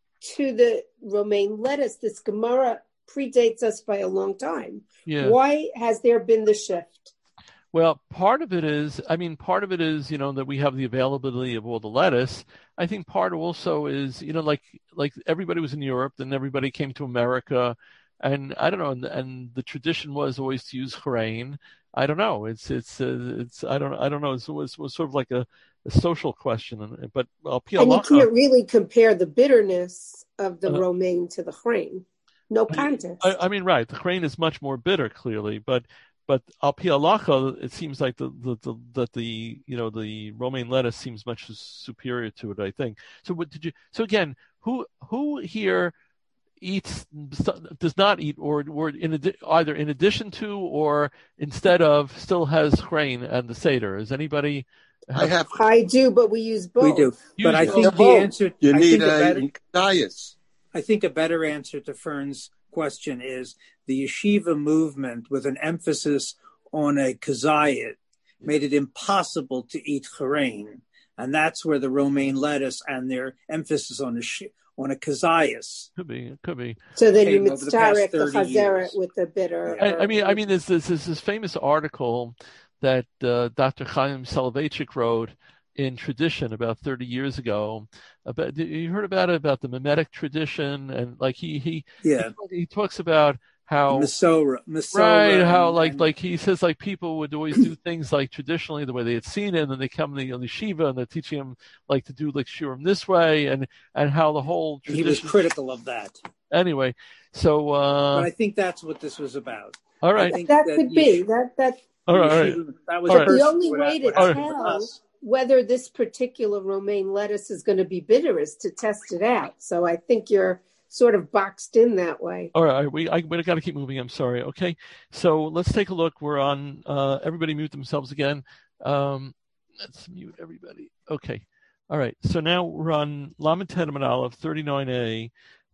to the romaine lettuce? This Gemara predates us by a long time. Yeah. Why has there been the shift? Well, part of it is, I mean, part of it is, you know, that we have the availability of all the lettuce. I think part also is, you know, like like everybody was in Europe, then everybody came to America. And I don't know, and, and the tradition was always to use charain. I don't know. It's it's uh, it's I don't I don't know. It's, it was, it was sort of like a, a social question. But well, and you can't really compare the bitterness of the uh, romaine to the charain. No contest. I, I mean, right. The charain is much more bitter, clearly, but but al pi halacha, it seems like the the, the that the you know the romaine lettuce seems much superior to it. I think. So what did you? So again, who who here eats does not eat or or in either in addition to or instead of still has charain and the seder? Is anybody have, I have I do, but we use both. We do. But I think the answer you I need think a, a better, diets. I think a better answer to Fern's question is the yeshiva movement with an emphasis on a kazayit made it impossible to eat charain, and that's where the romaine lettuce and their emphasis on a sh- on a kazayas. Could be, it could be. So then you mitzarek the chazeret with the bitter. I, I mean, I mean, there's this, there's this famous article that uh, Doctor Chaim Soloveitchik wrote in Tradition about thirty years ago. About you heard about it about the mimetic tradition, and like he he yeah he, he talks about how Masora, Masora right how and, like and, like he says like people would always do things like traditionally the way they had seen it, and then they come to the yeshiva and they're teaching them like to do like shurim this way, and and how the whole tradition, he was critical of that anyway. So uh but I think that's what this was about. All right, that, that could be should, that that all right, all right. That was all right. The only way to tell right. whether this particular romaine lettuce is going to be bitter is to test it out. So I think you're sort of boxed in that way. All right, we I we got to keep moving. I'm sorry. Okay, so let's take a look. We're on. Uh, everybody mute themselves again. Um, let's mute everybody. Okay. All right. So now we're on Lamed Tet Aleph thirty-nine A.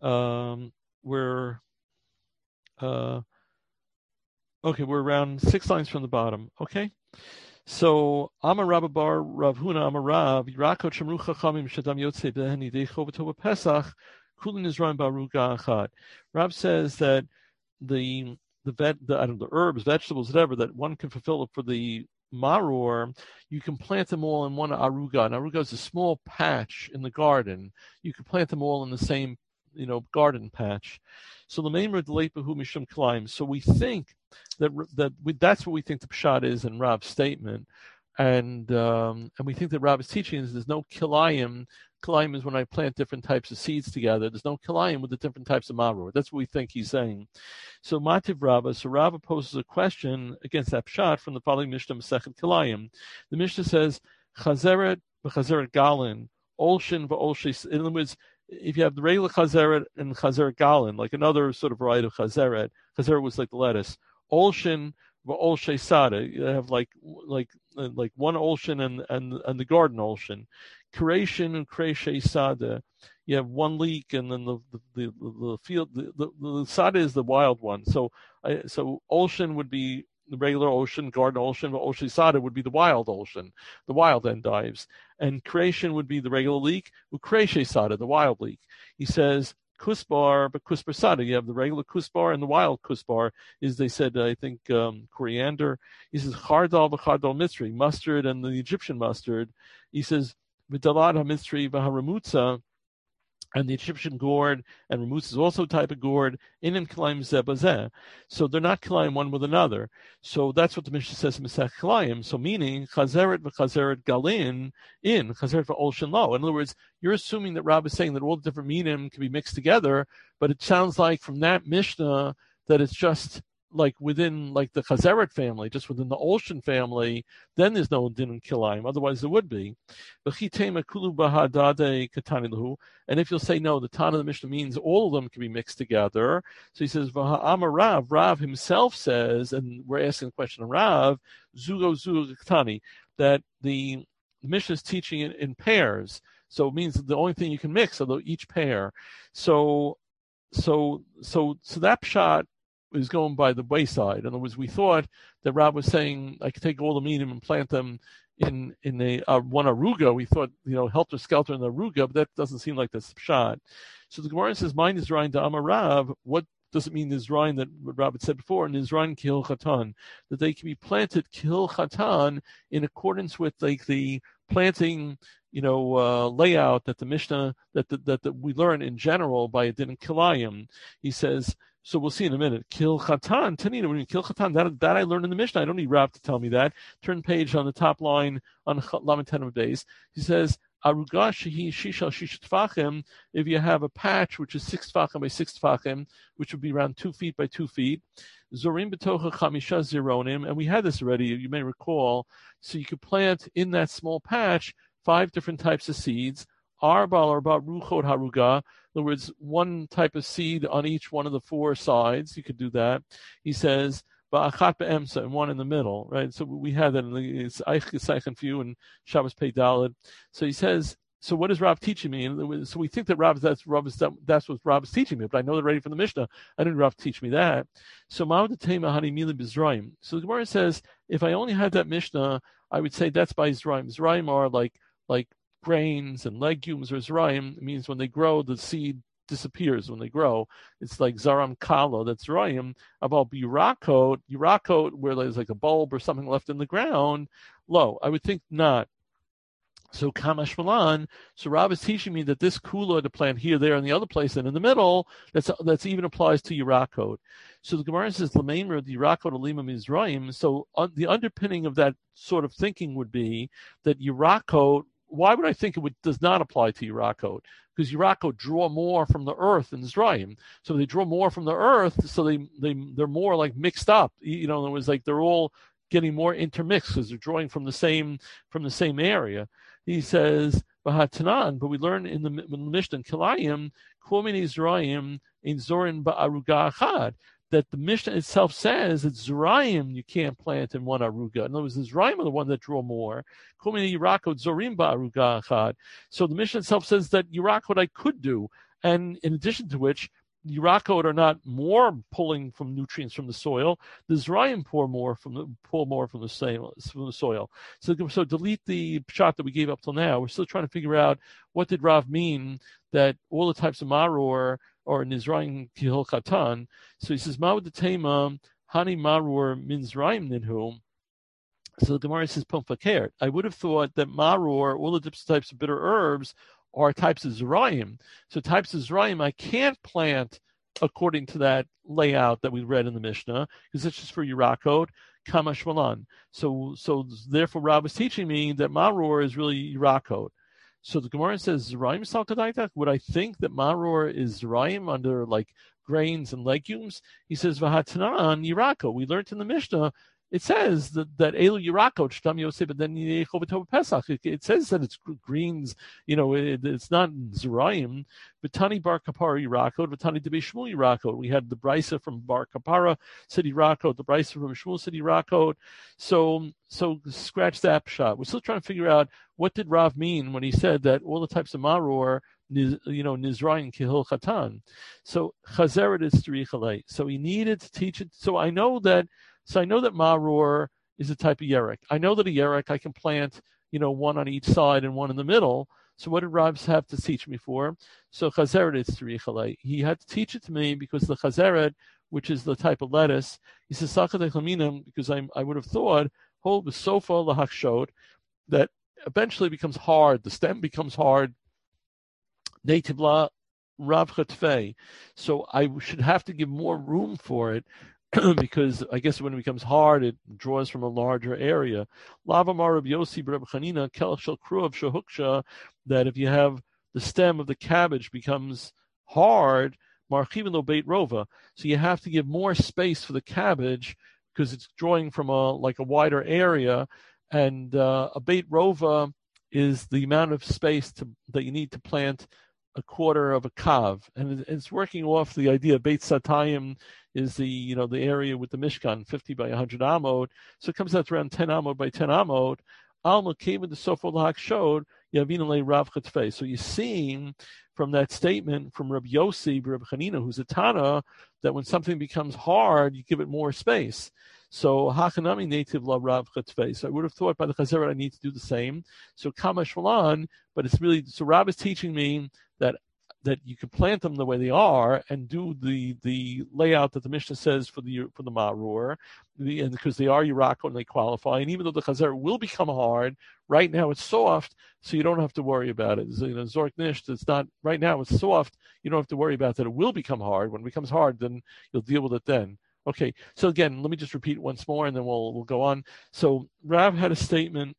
Um, we're uh, okay. We're around six lines from the bottom. Okay. So Amar Rabba Bar Rav Huna Amar Rav Yirako Shemru Chachamim Shadam Yotzei Beheni Deicho B'Tova Pesach Kulin Nizraim ba'aruga achad. Rav says that the the vet the, I don't know, the herbs, vegetables, whatever that one can fulfill for the maror, you can plant them all in one aruga. An aruga is a small patch in the garden. You can plant them all in the same, you know, garden patch. So the main word leipahu mishum kalaim. So we think that that we, that's what we think the pshat is in Rav's statement, and um, and we think that Rav is teaching is there's no kilayim. Kilayim is when I plant different types of seeds together. There's no kilayim with the different types of maror. That's what we think he's saying. So Mativ Rava, so Rava poses a question against that pshat from the following Mishnah Masechet Kilayim. The Mishnah says chazeret v'chazeret galin, olshin v'olshes. In other words, if you have the regular chazeret and chazeret galin, like another sort of variety of chazeret, chazeret was like the lettuce. Olshin v'olshe sada. You have like like like one olshin and and and the garden olshin. Creation and creation sada. You have one leek, and then the the the, the field the, the, the sada is the wild one. So I, so olshin would be the regular ocean, garden ocean, but ocean sada would be the wild ocean, the wild endives, and creation would be the regular leek, creation sada, the wild leek. He says kusbar, but kusbar sada. You have the regular kusbar and the wild kusbar. Is they said I think um, coriander. He says chardal v'chardal mitzri, mustard and the Egyptian mustard. He says v'dalad hamitzri v'haramutza. And the Egyptian gourd and ramutz is also a type of gourd. Inim kilayim zebazeh. So they're not kilayim one with another. So that's what the Mishnah says in Masech Kilayim. So meaning chazeret v'chazeret galin in chazeret v'olshin lo. In other words, you're assuming that Rab is saying that all the different minim can be mixed together, but it sounds like from that Mishnah that it's just like within like the Chazeret family, just within the Olshin family, then there's no din and kilayim. Otherwise there would be. And if you'll say no, the Tana of the Mishnah means all of them can be mixed together. So he says, V'ha'amar Rav, Rav himself says, and we're asking the question of Rav, Zugo Zugo Ketani, that the Mishnah is teaching it in pairs. So it means that the only thing you can mix are each pair. So so so so that pshat is going by the wayside. In other words, we thought that Rab was saying I could take all the minim and plant them in in a uh, one aruga. We thought, you know, helter skelter in the aruga, but that doesn't seem like that's pshat. So the Gemara says, "Mine is Ryan to Amar Rav." What does it mean? Is Ryan that what Rab had said before, and is Ryan kil chatan, that they can be planted kil chatan in accordance with like the planting, you know, uh, layout that the Mishnah that the, that, that we learn in general by a din kilayim. He says. So we'll see in a minute. Kil chatan, Tanina, when you kill chatan, that, that I learned in the Mishnah. I don't need Rav to tell me that. Turn page on the top line on Lamed ten of days. He says, Aruga shehi shisha shisha tfachim, if you have a patch which is six tfachim by six tfachim, which would be around two feet by two feet, zorim betocha chamisha zironim, and we had this already, you may recall. So you could plant in that small patch five different types of seeds, arbal or about ruchot haruga. In other words, one type of seed on each one of the four sides. You could do that. He says, "Ba'achat be'emsa," and one in the middle, right? So we had that in the it's Eich Geseichen Few and Shabbos Pei Daled. So he says, so what is Rav teaching me? And so we think that Rav that's Rav is that's what Rav is teaching me, but I know that already from the Mishnah. I didn't Rav teach me that. So Ma'od Tema Hani Mili Bizraim. So the Gemara says, if I only had that Mishnah, I would say that's by Zraim. Zraim are like like. grains and legumes, or Zerayim, it means when they grow, the seed disappears when they grow. It's like Zaram Kalo, that's Zerayim. About Yurakot, Yurakot, where there's like a bulb or something left in the ground, low. I would think not. So Kamash Malan, so Rav is teaching me that this kula to plant here, there, and the other place, and in the middle, that's that's even applies to Yurakot. So the Gemara says, L'meimer, the Yurakot Alima Mizraim. So uh, the underpinning of that sort of thinking would be that Yurakot, why would I think it would, does not apply to Yurakot? Because Yurakot draw more from the earth than Zrayim. So they draw more from the earth, so they, they, they're more like mixed up. You know, it was like they're all getting more intermixed because they're drawing from the same from the same area. He says, Bahatanan, but we learn in the, in the Mishnah, in Kilayim, Kwomini Zrayim in Zorin Ba'aruga Achad, that the Mishnah itself says that Zerayim you can't plant in one aruga. In other words, the Zerayim are the one that draw more. Kumini Yirakot Zorim Ba'aruga Achad. So the Mishnah itself says that Yirakot I could do. And in addition to which, Yirakot are not more pulling from nutrients from the soil. The Zrayim pour more from the pull more from the soil. From the soil. So, so delete the shot that we gave up till now. We're still trying to figure out what did Rav mean that all the types of maror are Nizrayim kihil chatan. So he says ma'ud tema hani maror min Zrayim ninhu. So the Gemara says pum fakert. I would have thought that maror, all the different types of bitter herbs, are types of Zerayim. So types of Zerayim I can't plant according to that layout that we read in the Mishnah, because it's just for Yirakot, Kama Shmalan. So so therefore Rab is teaching me that Maror is really Yirakot. So the Gemara says Zerayim Salkadaitak. Would I think that Maror is Zerayim under like grains and legumes? He says Vahatanan Yirakot. We learned in the Mishnah. It says that that Elu Yirakot Shtam Yosef, but then Pesach. It, it says that it's greens. You know, it, it's not Zerayim. V'tani Bar Kapara Yirakot, V'tani Debei Shmuel Yirakot. We had the Brisa from Bar Kapara said Yirakot, the Brisa from Shmuel said Yirakot. So, so scratch that shot. We're still trying to figure out what did Rav mean when he said that all the types of maror, you know, Nizrayim Kihil Chatan. So Chazeret is Tzrichalei. So he needed to teach it. So I know that. So I know that maror is a type of yerek. I know that a yerek I can plant, you know, one on each side and one in the middle. So what did Rabs have to teach me for? So chazeret is tzrichalei. He had to teach it to me because the chazeret, which is the type of lettuce, he says sakadei chaminam, because I I would have thought hold the sofa lahakshot that eventually becomes hard. The stem becomes hard. Native la rav chatfei. So I should have to give more room for it. Because I guess when it becomes hard, it draws from a larger area. Lava Marab Yossi Reb Chanina Kel Shel Kruv Shehuksha, that if you have the stem of the cabbage becomes hard, Marchivin Lo Beit Rova. So you have to give more space for the cabbage because it's drawing from a like a wider area, and uh, a Beit Rova is the amount of space to, that you need to plant a quarter of a kav, and it's working off the idea. Beit Satayim is the you know the area with the Mishkan, fifty by one hundred amod, so it comes out to around ten amod by ten amod. Alma came with the Sofo Lahak showed Yavinale Rav Chatfei. So you're seeing from that statement from Rabbi Yossi, Rabbi Chanina, who's a Tana, that when something becomes hard, you give it more space. So Hachanami native la Rav Chatfei. So I would have thought by the Chazeret I need to do the same. So Kama Shmalan, but it's really so Rav is teaching me that that you can plant them the way they are and do the the layout that the Mishnah says for the for the Maror, the, and because they are Yirakot and they qualify. And even though the Chazeret will become hard, right now it's soft, so you don't have to worry about it. So, you know, Zork Nisht, it's not right now it's soft. You don't have to worry about that. It will become hard. When it becomes hard, then you'll deal with it then. Okay. So again, let me just repeat once more, and then we'll we'll go on. So Rav had a statement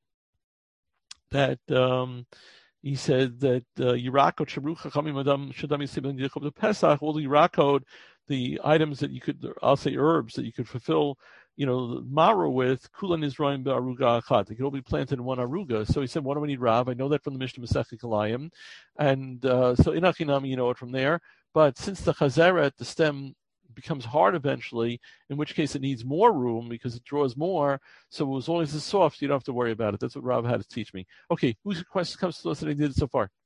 that. Um, He said that Yirakot Sharucha Chamim Adam Shadam Yisibin Yichov the Pesach, all the Yirakot, the items that you could, I'll say herbs that you could fulfill, you know, Maro with Kulan Israim Aruga Achat. They could all be planted in one aruga. So he said, "What do we need, Rav?" I know that from the Mishnah Masechet Kalayim, and uh, so Inachinami, you know it from there. But since the Chazeret, the stem becomes hard eventually, in which case it needs more room because it draws more. So as long as it's soft, you don't have to worry about it. That's what Rav had to teach me. Okay, whose question comes to us that I did it so far?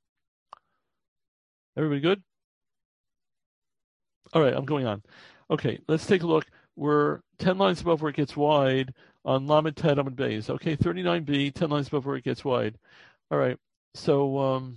Everybody good? All right, I'm going on. Okay, let's take a look. We're ten lines above where it gets wide on Lamed Ted Amud Beis. Okay, thirty-nine B, ten lines above where it gets wide. All right, so um,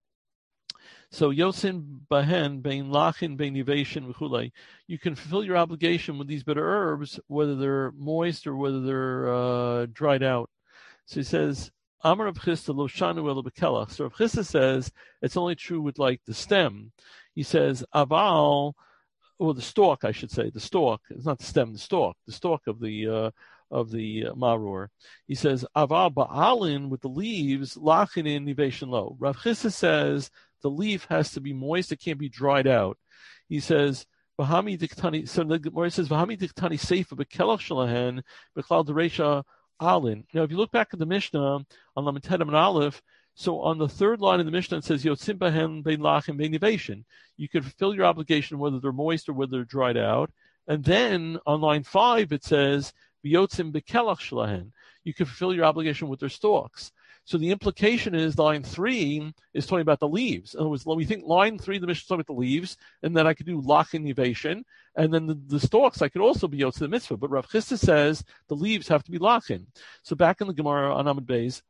So Yosin Bahen, Bein Lachin, Bein Yivation, V'chulei. You can fulfill your obligation with these bitter herbs, whether they're moist or whether they're uh, dried out. So he says, Amar Rav Chisda lo shanu ela b'kelach. So Rav Chisda says it's only true with like the stem. He says, Aval, or the stalk, I should say, the stalk. It's not the stem, the stalk, the stalk of the uh, of the uh, maror. He says, Aval ba'alin, with the leaves, lachin in Yivation lo. Rav Chisda says, the leaf has to be moist. It can't be dried out. He says, "V'hami diktani." So the Gemara says, "V'hami diktani seifa bekelach shalahen beklal dereisha alin." Now, if you look back at the Mishnah on Lamed Ted Amud Aleph, so on the third line of the Mishnah it says, "Yotzim bahen bein lachin bein yivation." You can fulfill your obligation whether they're moist or whether they're dried out. And then on line five it says, "V'yotzim bekelach shalahen." You can fulfill your obligation with their stalks. So the implication is line three is talking about the leaves. In other words, we think line three, the Mishnah is talking about the leaves, and then I could do lock and yivation, and then the, the stalks I could also be yotze the mitzvah. But Rav Chisda says the leaves have to be locking. So back in the Gemara on Amud Beis,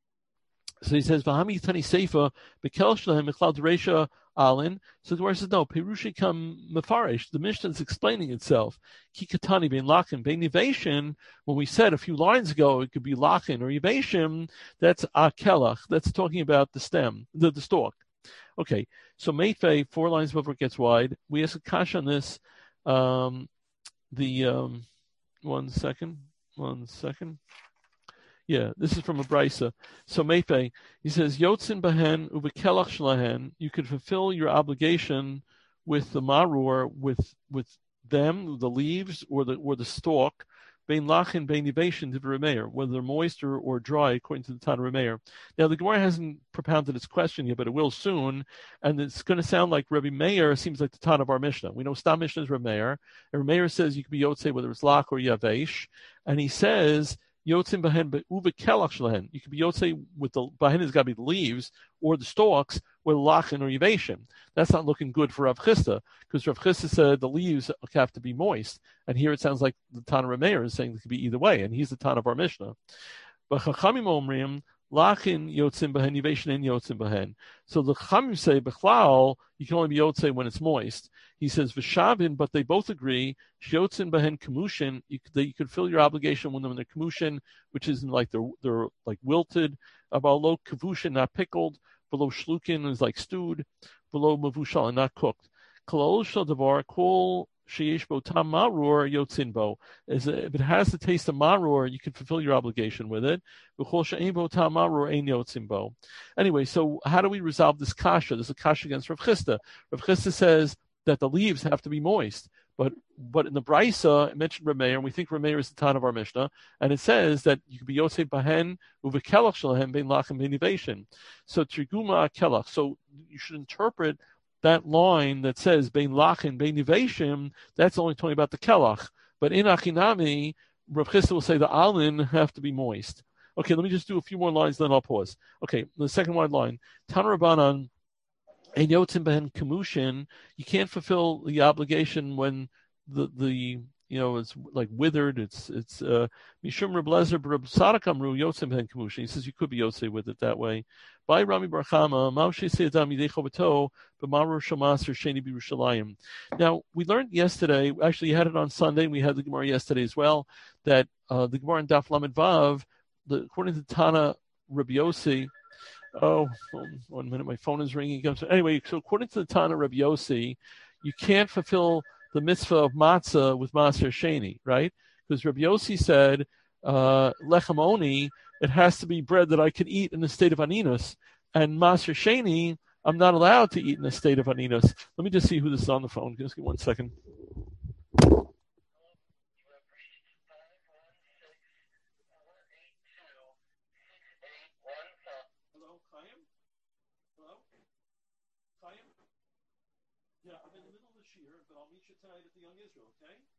so he says, "V'hami tani seifa bekel shlehem mechlal dereisha alin." So the Gemara says, "No, perushi kam mefarish." The Mishnah is explaining itself. Ki katani bein lachen bein yivation. When we said a few lines ago, it could be lachen or yivation. That's akelach. That's talking about the stem, the, the stalk. Okay, so meitve, four lines before it gets wide. We ask a kasha on this. Um, the um, one second, one second. Yeah, this is from a brisa. So Mefe, he says, Yotzin bahen ubekelach shlahen, you could fulfill your obligation with the maror, with with them, the leaves, or the or the stalk, bein lachin, bein yivation, divrei Meir, whether they're moist or, or dry, according to the Tana Meir. Now, the Gemara hasn't propounded its question yet, but it will soon, and it's going to sound like Rabbi Meir seems like the Tana of our Mishnah. We know Stam Mishnah is Rabbi Meir, and Rabbi Meir says you could be Yotzei, whether it's lach or yavesh, and he says, Yotzin bahen uve kelach shlahen. You could be yotzei with the bahen has got to be the leaves or the stalks with lachin or yivation. That's not looking good for Rav Chisda because Rav Chisda said the leaves have to be moist, and here it sounds like the Tana Rameir is saying it could be either way, and he's the Tana of our Mishnah. But Chachamim omrim lachin yotzin bahen yivation and yotzin bahen. So the Chachamim say bechlal you can only be yotzei when it's moist. He says v'shavin, but they both agree shyotzin bahen kamushin. You could, that you could fill your obligation when they're kamushin, which is like they're they're like wilted. About low kavushin, not pickled. Below shlukin is like stewed. Below mavushal and not cooked. Kalol shal davar kol sheyesh bo tam maror yotzin bo. If it has the taste of maror, you can fulfill your obligation with it. V'chol she'ein bo tam maror ein yotzin bo. Anyway, so how do we resolve this kasha? This is a kasha against Rav Chisda. Rav Chisda says that the leaves have to be moist. But but in the Brisa, it mentioned Rameir, and we think Rameir is the Tan of our Mishnah, and it says that you could be Yosef Bahen, Uvekelach Shalahem, Bein Lachem, Bein Yivation. So Triguma Kelach. So you should interpret that line that says Bein Lachem, Bein Yivation, that's only talking about the Kelach. But in Achinami, Rav Chisda will say the Alin have to be moist. Okay, let me just do a few more lines, then I'll pause. Okay, the second wide line. Tan Rabbanan, and yotzin behen kamushin, you can't fulfill the obligation when the the you know it's like withered. It's it's uh mishum Reb Lezer Reb Sadak Amru yotzin behen kamushin. He says you could be yotzei with it that way. By Rami Bar Chama, Ma'ushe Se'adam Yidei Chovato, B'Maror Shamaser Sheni B'Yerushalayim. Now we learned yesterday. Actually, you had it on Sunday. And we had the Gemara yesterday as well. That uh, the Gemara in Daf Lamed Vav, the, according to Tana Rabbi Yossi. Oh, one minute, my phone is ringing. Anyway, so according to the Tana Rabbi Yossi, you can't fulfill the mitzvah of matzah with Maser Sheni, right? Because Rabbi Yossi said, uh, lechem oni, it has to be bread that I can eat in a state of aninus, and Maser Sheni, I'm not allowed to eat in a state of aninus. Let me just see who this is on the phone. Just give me one second. Yeah, I'm in the middle of the shiur, but I'll meet you tonight at the Young Israel,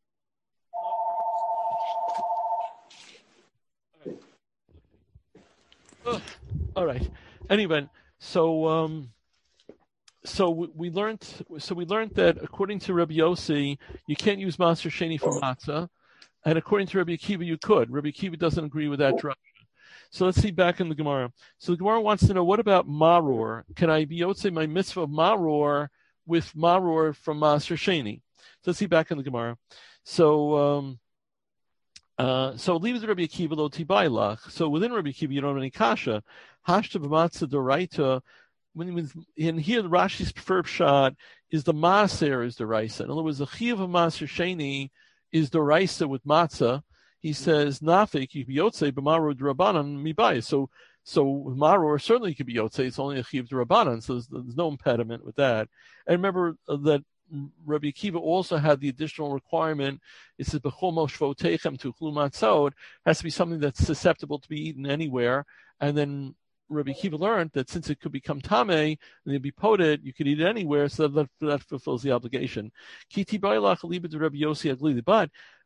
okay? All right. Uh, all right. Anyway, so um, so we, we learned so we learned that according to Rabbi Yossi, you can't use Maser Sheni for matzah, and according to Rabbi Akiva, you could. Rabbi Akiva doesn't agree with that direction. So let's see back in the Gemara. So the Gemara wants to know, what about maror? Can I be yotzei my mitzvah of maror with maror from Maser Sheni? So let's see back in the Gemara. So um, uh, so leave the Rabbi Akiva lo tibaylach. So within Rabbi Akiva, you don't have any kasha. Hashta b'matzah doraita. When, when in here, the Rashi's preferred shot is the maser is the raisa. In other words, the chiyuv of Maser Sheni is the raisa with matzah. He says nafik you could be yotzei b'maror d'rabanan mibayis. So so maror certainly could be yotzei. It's only a chiyuv d'rabanan, so there's, there's no impediment with that. And remember that Rabbi Akiva also had the additional requirement. It says b'chol moshvotechem tuchlu matzot, has to be something that's susceptible to be eaten anywhere. And then Rabbi Akiva learned that since it could become tamei and it'd be poted, you could eat it anywhere, so that, that fulfills the obligation. Kiti bailach libid Rabbi Yossi aglili. But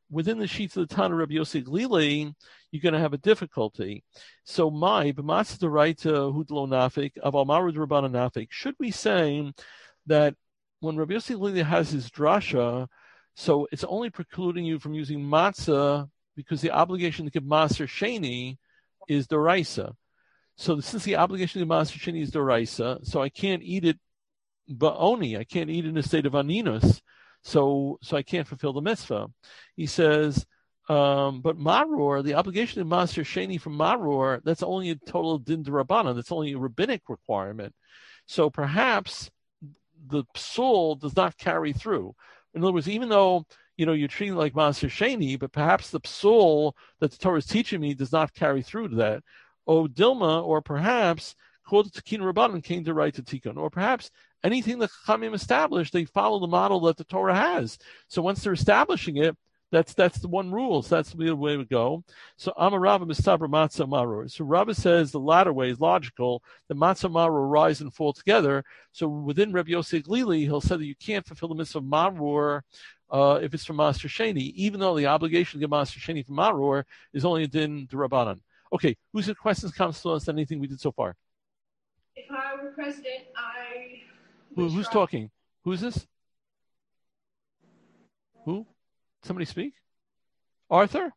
within the sheets of the Tana Rabbi Yossi Glili, you're going to have a difficulty. So, my b'matzah d'oraita hudlo nafik aval maru d'rabbanan nafik. Should we say that when Rabbi Yossi Glili has his drasha, so it's only precluding you from using matzah because the obligation to give maaser sheni is doraisa. So since the obligation to give maaser sheni is doraisa, so I can't eat it ba'oni. I can't eat it in a state of aninus. So so I can't fulfill the mitzvah. He says, um, but maror, the obligation of maaser sheni from maror, that's only a total din d'rabbanan. That's only a rabbinic requirement. So perhaps the psul does not carry through. In other words, even though, you know, you're treating it like maaser sheni, but perhaps the psul that the Torah is teaching me does not carry through to that. O dilma, or perhaps called tikkun rabbanan came to right to tikkun, or perhaps anything that Chachamim established, they follow the model that the Torah has. So once they're establishing it, that's that's the one rule. So that's the way we go. So Amar Rabba Mistabra Matzah Maror. So Rabba says the latter way is logical. The Matzah Maror rise and fall together. So within Rabbi Yossi Glili, he'll say that you can't fulfill the mitzvah of Maror uh, if it's from Maaser Sheni, even though the obligation to get Maaser Sheni from Maror is only a din d'Rabbanan. Okay, who's the questions, comments to us, anything we did so far? If I were president, I Who, who's talking? Who's this? Who? Somebody speak? Arthur?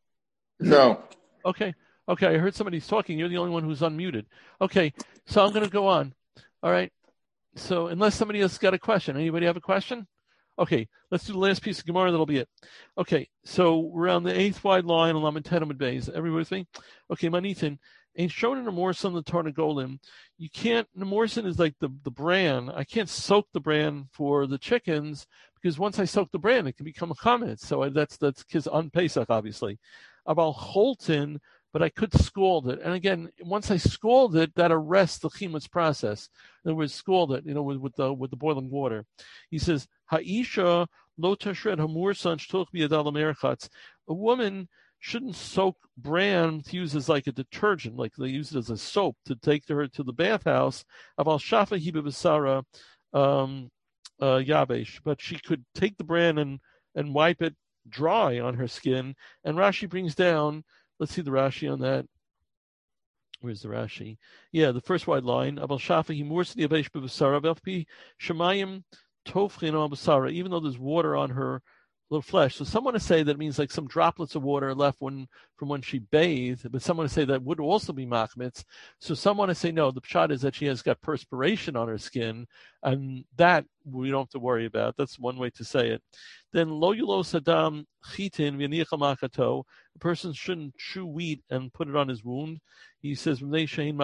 No. Okay. Okay, I heard somebody's talking. You're the only one who's unmuted. Okay, so I'm going to go on. All right. So unless somebody else got a question. Anybody have a question? Okay, let's do the last piece of Gemara. That'll be it. Okay, so we're on the eighth wide line, Lamed Tenem Beis. Everybody with me? Okay, Manitin. Ain't shown in the Morson the Tarnagolim. You can't, the Morson is like the, the bran. I can't soak the bran for the chickens because once I soak the bran, it can become a chametz. So I, that's that's because on Pesach, obviously. About Holton, but I could scald it. And again, once I scald it, that arrests the chimetz process. In other words, scald it, you know, with, with the with the boiling water. He says, Ha'isha lo tashred hamursan shtuch biyadal merchatz. A woman shouldn't soak bran to use as like a detergent, like they use it as a soap to take her to the bathhouse. Aval shafa hiba b'sara um, uh, yabesh, but she could take the bran and and wipe it dry on her skin. And Rashi brings down. Let's see the Rashi on that. Where's the Rashi? Yeah, the first wide line. Aval shafa himurs yabesh b'sara v'alpi shemayim tofchin al b'sara. Even though there's water on her little flesh. So someone to say that it means like some droplets of water left when from when she bathed, but someone to say that would also be machmitz. So someone to say no, the pshat is that she has got perspiration on her skin, and that we don't have to worry about. That's one way to say it. Then lo yulo sadam chitin v'nicha makato. A person shouldn't chew wheat and put it on his wound. He says it'll be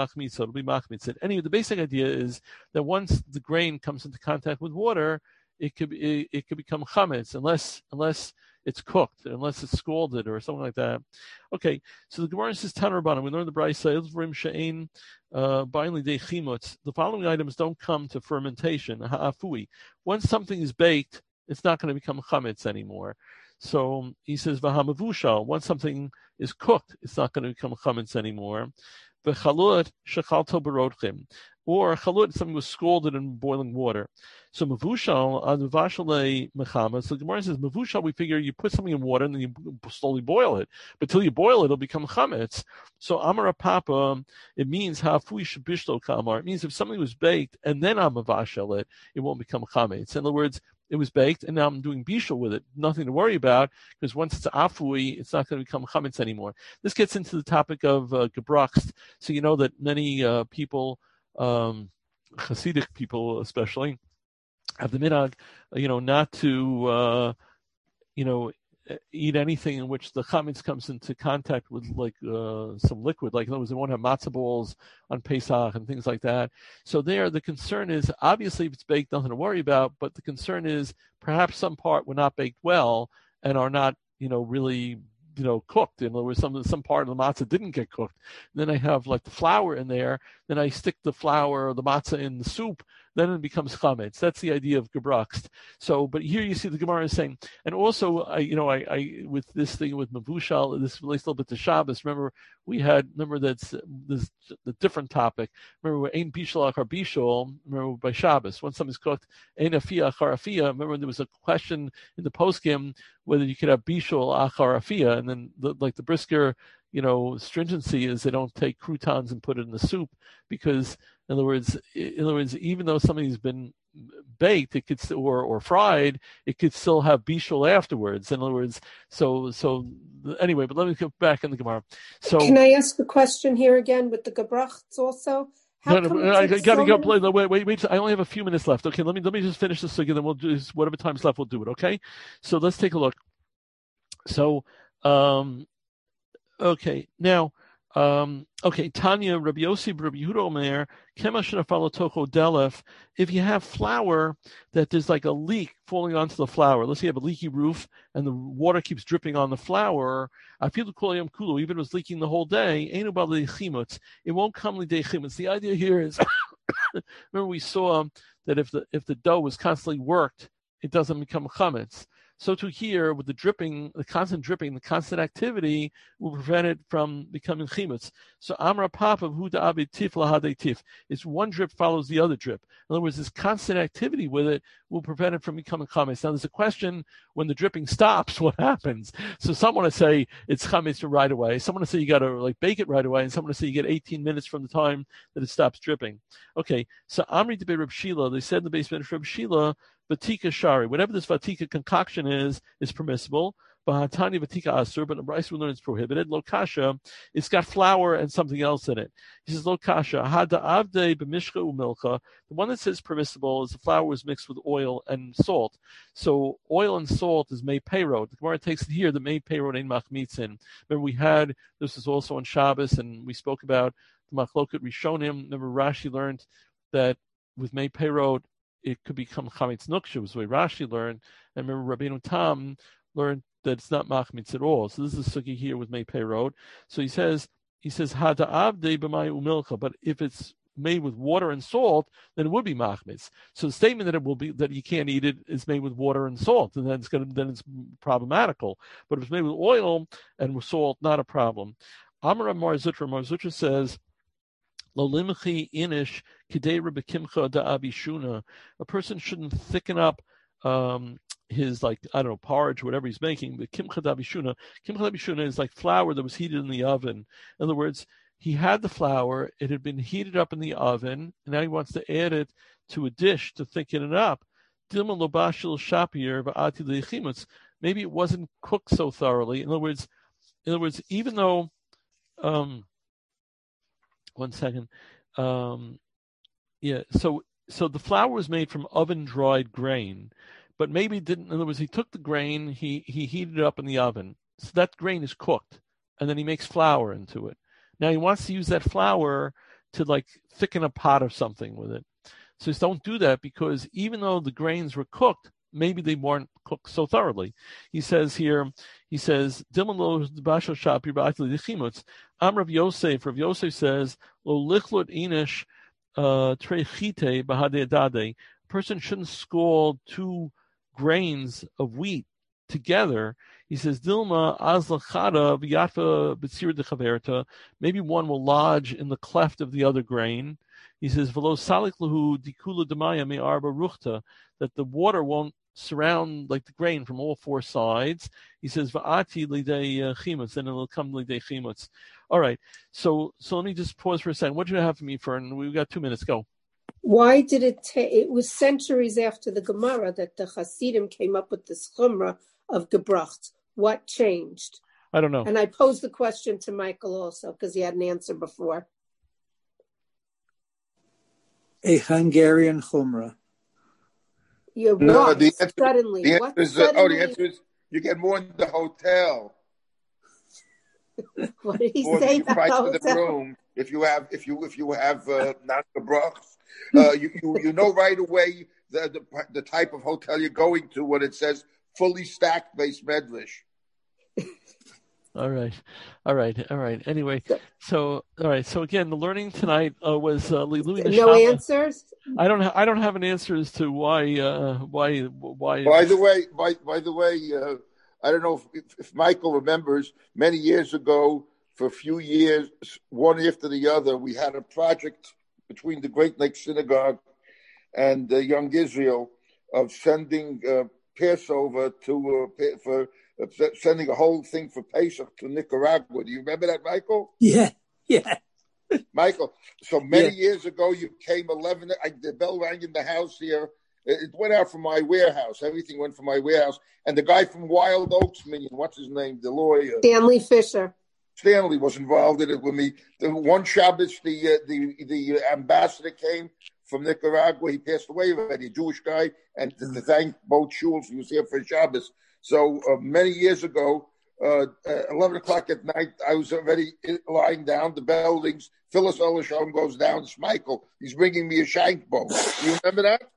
machmitz. Anyway, the basic idea is that once the grain comes into contact with water, it could it, it could become chametz unless unless it's cooked, unless it's scalded or something like that. Okay, so the Gemara says Tana Rabbanan. We learned the Brayso V'rim she'ein ba'in lidei chimutz. The following items don't come to fermentation. Ha'afui. Once something is baked, it's not going to become chametz anymore. So he says v'hamavushal. Once something is cooked, it's not going to become chametz anymore. V'chalut shechalto berodchim. Or chalut, something was scalded in boiling water. So mavushal on vashale mechama. So the Gemara says mavushal. We figure you put something in water and then you slowly boil it. But till you boil it, it'll become chametz. So amara papa, it means hafui shabishlo kamar. It means if something was baked and then I'm mavashal it, it won't become chametz. In other words, it was baked and now I'm doing bishul with it. Nothing to worry about because once it's afui, it's not going to become chametz anymore. This gets into the topic of uh, gebracht. So you know that many uh, people. Um, Hasidic people especially have the minhag, you know, not to, uh, you know, eat anything in which the chametz comes into contact with like uh, some liquid. Like in other words, they won't have matzah balls on Pesach and things like that. So there, the concern is obviously if it's baked, nothing to worry about. But the concern is perhaps some part were not baked well and are not, you know, really. You know, cooked. In other words, some some part of the matzah didn't get cooked. And then I have like the flour in there. Then I stick the flour or the matzah in the soup. then it becomes chametz. That's the idea of gebracht. So, but here you see the Gemara is saying, and also, I, you know, I, I with this thing with mavushal, this relates a little bit to Shabbos. Remember, we had, remember that's this the different topic. Remember, ain bishal achar bishal. Remember by Shabbos, when something's cooked, ain afia achar afia. Remember, when there was a question in the poskim whether you could have bishul achar afia, and then the, like the brisker, you know, stringency is they don't take croutons and put it in the soup because, in other words, in other words, even though something's been baked, it could or or fried, it could still have bishul afterwards. In other words, so so anyway. But let me go back in the Gemara. So can I ask a question here again with the gebrachts also? How no, come no, I got to so go. Many... Wait, wait, wait. I only have a few minutes left. Okay, let me let me just finish this again, then we'll do whatever time's left. We'll do it. Okay, so let's take a look. So. um Okay, now, um, okay, Tanya, Rabbi Yossi, Rabbi Yehuda Omer, Kema Shenafalo Tocho Delef. If you have flour that there's like a leak falling onto the flour, let's say you have a leaky roof and the water keeps dripping on the flour, I feel the kolayam kulu, even if it was leaking the whole day, Einu Bali Chimutz, it won't come lidei chimutz. The idea here is, remember we saw that if the if the dough was constantly worked, it doesn't become chametz. So to here, with the dripping, the constant dripping, the constant activity will prevent it from becoming chimutz. So Amra Papa Huda Abi Tif Lahade Tif. It's one drip follows the other drip. In other words, this constant activity with it will prevent it from becoming chametz. Now there's a question, when the dripping stops, what happens? So some want to say it's chametz right away. Some want to say you got to like bake it right away, and some want to say you get eighteen minutes from the time that it stops dripping. Okay, so Amri Debe Reb Shila, they said in the basement of Reb Shila, Vatika Shari, whatever this Vatika concoction is, is permissible. Vahatani Vatika Asur, but the Bryce we learn it's prohibited. Lokasha, it's got flour and something else in it. He says, Lokasha, Hada Avde B'mishcha Umilcha. The one that says permissible is the flour was mixed with oil and salt. So oil and salt is made payroad. The Gemara takes it here, the made payroad ain't machmitzin. Remember, we had, this is also on Shabbos, and we spoke about the Machloket Rishonim. Remember, Rashi learned that with made payroad, it could become chametz nuksha, was the way Rashi learned. And remember, Rabbeinu Tam learned that it's not machmitz at all. So this is a sugi here with Mei Pei Road. So he says, he says, Hada avdei b'may umilcha, but if it's made with water and salt, then it would be machmitz. So the statement that it will be that you can't eat it is made with water and salt, and then it's going to, then it's problematical. But if it's made with oil and with salt, not a problem. Amar Mar Zutra, Mar Zutra says, Lolimchi inish kidei rebekimcha da abishuna. A person shouldn't thicken up um, his, like, I don't know, porridge, whatever he's making. But kimcha da abishuna, kimcha da abishuna is like flour that was heated in the oven. In other words, he had the flour, it had been heated up in the oven, and now he wants to add it to a dish to thicken it up. Dilma lobashil shapir va'ati leichimutz. Maybe it wasn't cooked so thoroughly. In other words, in other words, even though, um, one second, um, yeah. So, so the flour was made from oven-dried grain, but maybe didn't. In other words, he took the grain, he he heated it up in the oven, so that grain is cooked, and then he makes flour into it. Now he wants to use that flour to like thicken a pot or something with it. So just don't do that, because even though the grains were cooked, maybe they weren't cooked so thoroughly. He says here, he says, Dilman lo bashal shapi ba'atli dichimutz. Am Rav Yosef. Rav Yosef says, lo lichlot inish trechite bahade dade. A person shouldn't scald two grains of wheat together. He says, Dilma azlachada v'yatva b'tzir dechaverta. Maybe one will lodge in the cleft of the other grain. He says, V'lo salik lahu dikula demaya me arba ruchta, that the water won't surround like the grain from all four sides. He says, Va'ati lidei chimutz, and it'll come lidei chimutz. All right, so so let me just pause for a second. What do you have for me, Fern? We've got two minutes. Go. Why did it take, it was centuries after the Gemara that the Hasidim came up with this chumrah of gebracht. What changed? I don't know. And I posed the question to Michael also, because he had an answer before. A Hungarian chumrah. You no, what? The answer, suddenly. the answer what is, suddenly? Oh, the answer is you get more in the hotel. What did he or say? You price for the room if you have if you if you have uh, not gebracht. Uh, you, you you know right away the, the the type of hotel you're going to when it says fully stacked base medlish. All right, all right, all right. Anyway, so all right. So again, the learning tonight uh, was uh, Lilui Neshama. No answers. I don't. Ha- I don't have an answer as to why. Uh, why? Why? By the way, by by the way, uh, I don't know if, if Michael remembers. Many years ago, for a few years, one after the other, we had a project between the Great Lake Synagogue and uh, Young Israel of sending uh, Passover to uh, for. sending a whole thing for Pesach to Nicaragua. Do you remember that, Michael? Yeah, yeah. Michael, so many Yeah. years ago, you came eleven, I, the bell rang in the house here. It went out from my warehouse. Everything went from my warehouse. And the guy from Wild Oaks Minion, what's his name? The lawyer. Stanley Fisher. Stanley was involved in it with me. The one Shabbos, the, uh, the, the ambassador came from Nicaragua. He passed away already, a Jewish guy. And to, to thank both shuls, he was here for Shabbos. So uh, many years ago, uh, uh, eleven o'clock at night, I was already lying down. The bell rings. Phyllis Olashon goes down. It's Michael. He's bringing me a shank bone. Do you remember that?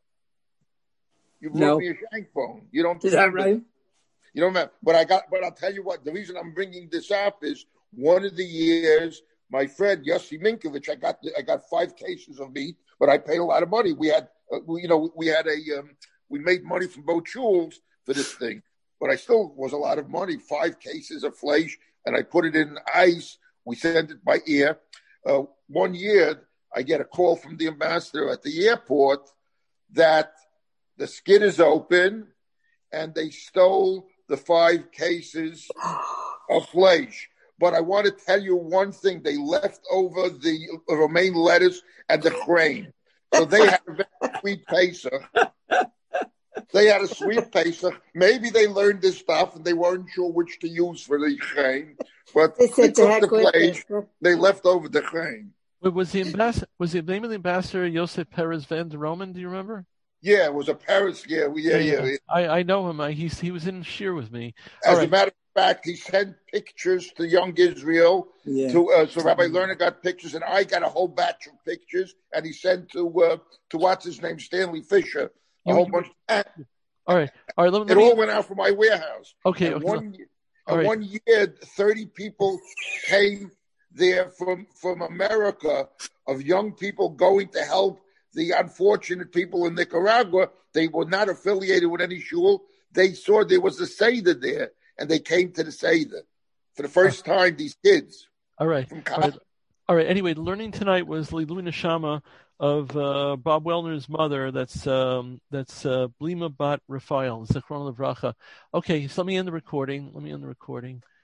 You brought No. me a shank bone. You don't Is that remember right? You don't remember. But I got. But I'll tell you what. The reason I'm bringing this up is one of the years, my friend Yossi Minkovich. I got. I got five cases of meat, but I paid a lot of money. We had. Uh, we, you know, we had a. Um, we made money from both shuls for this thing. But I still was a lot of money, five cases of flesh, and I put it in ice. We sent it by air. Uh, one year, I get a call from the ambassador at the airport that the skid is open and they stole the five cases of flesh. But I want to tell you one thing. They left over the romaine lettuce and the grain. So they had a very sweet Pesach. They had a sweet Pesach. Maybe they learned this stuff and they weren't sure which to use for the grain. But They they, said to took heck the with flesh. it. They left over the grain. Wait, was the ambassador? Was the name of the ambassador Yosef Perez Van der Roman? Do you remember? Yeah, it was a Paris. Yeah, yeah, yeah. yeah. I, I know him. I, he's he was in Shir with me. As All a right. matter of fact, he sent pictures to Young Israel. Yeah. To uh, so Rabbi Lerner got pictures, and I got a whole batch of pictures, and he sent to uh, to what's his name, Stanley Fisher, a You- whole you- bunch. And All right. All right. Let, let it me, all went out from my warehouse. okay. And Okay. one, All and right. one year, thirty people came there from from America, of young people going to help the unfortunate people in Nicaragua. They were not affiliated with any shul. They saw there was a Seder there, and they came to the Seder for the first time. These kids All right. from All right. All right. Anyway, the learning tonight was Lilui Neshama of uh, Bob Wellner's mother. That's um, that's uh, Blima Bat Raphael, Zichron Livracha. Okay, so let me end the recording. Let me end the recording.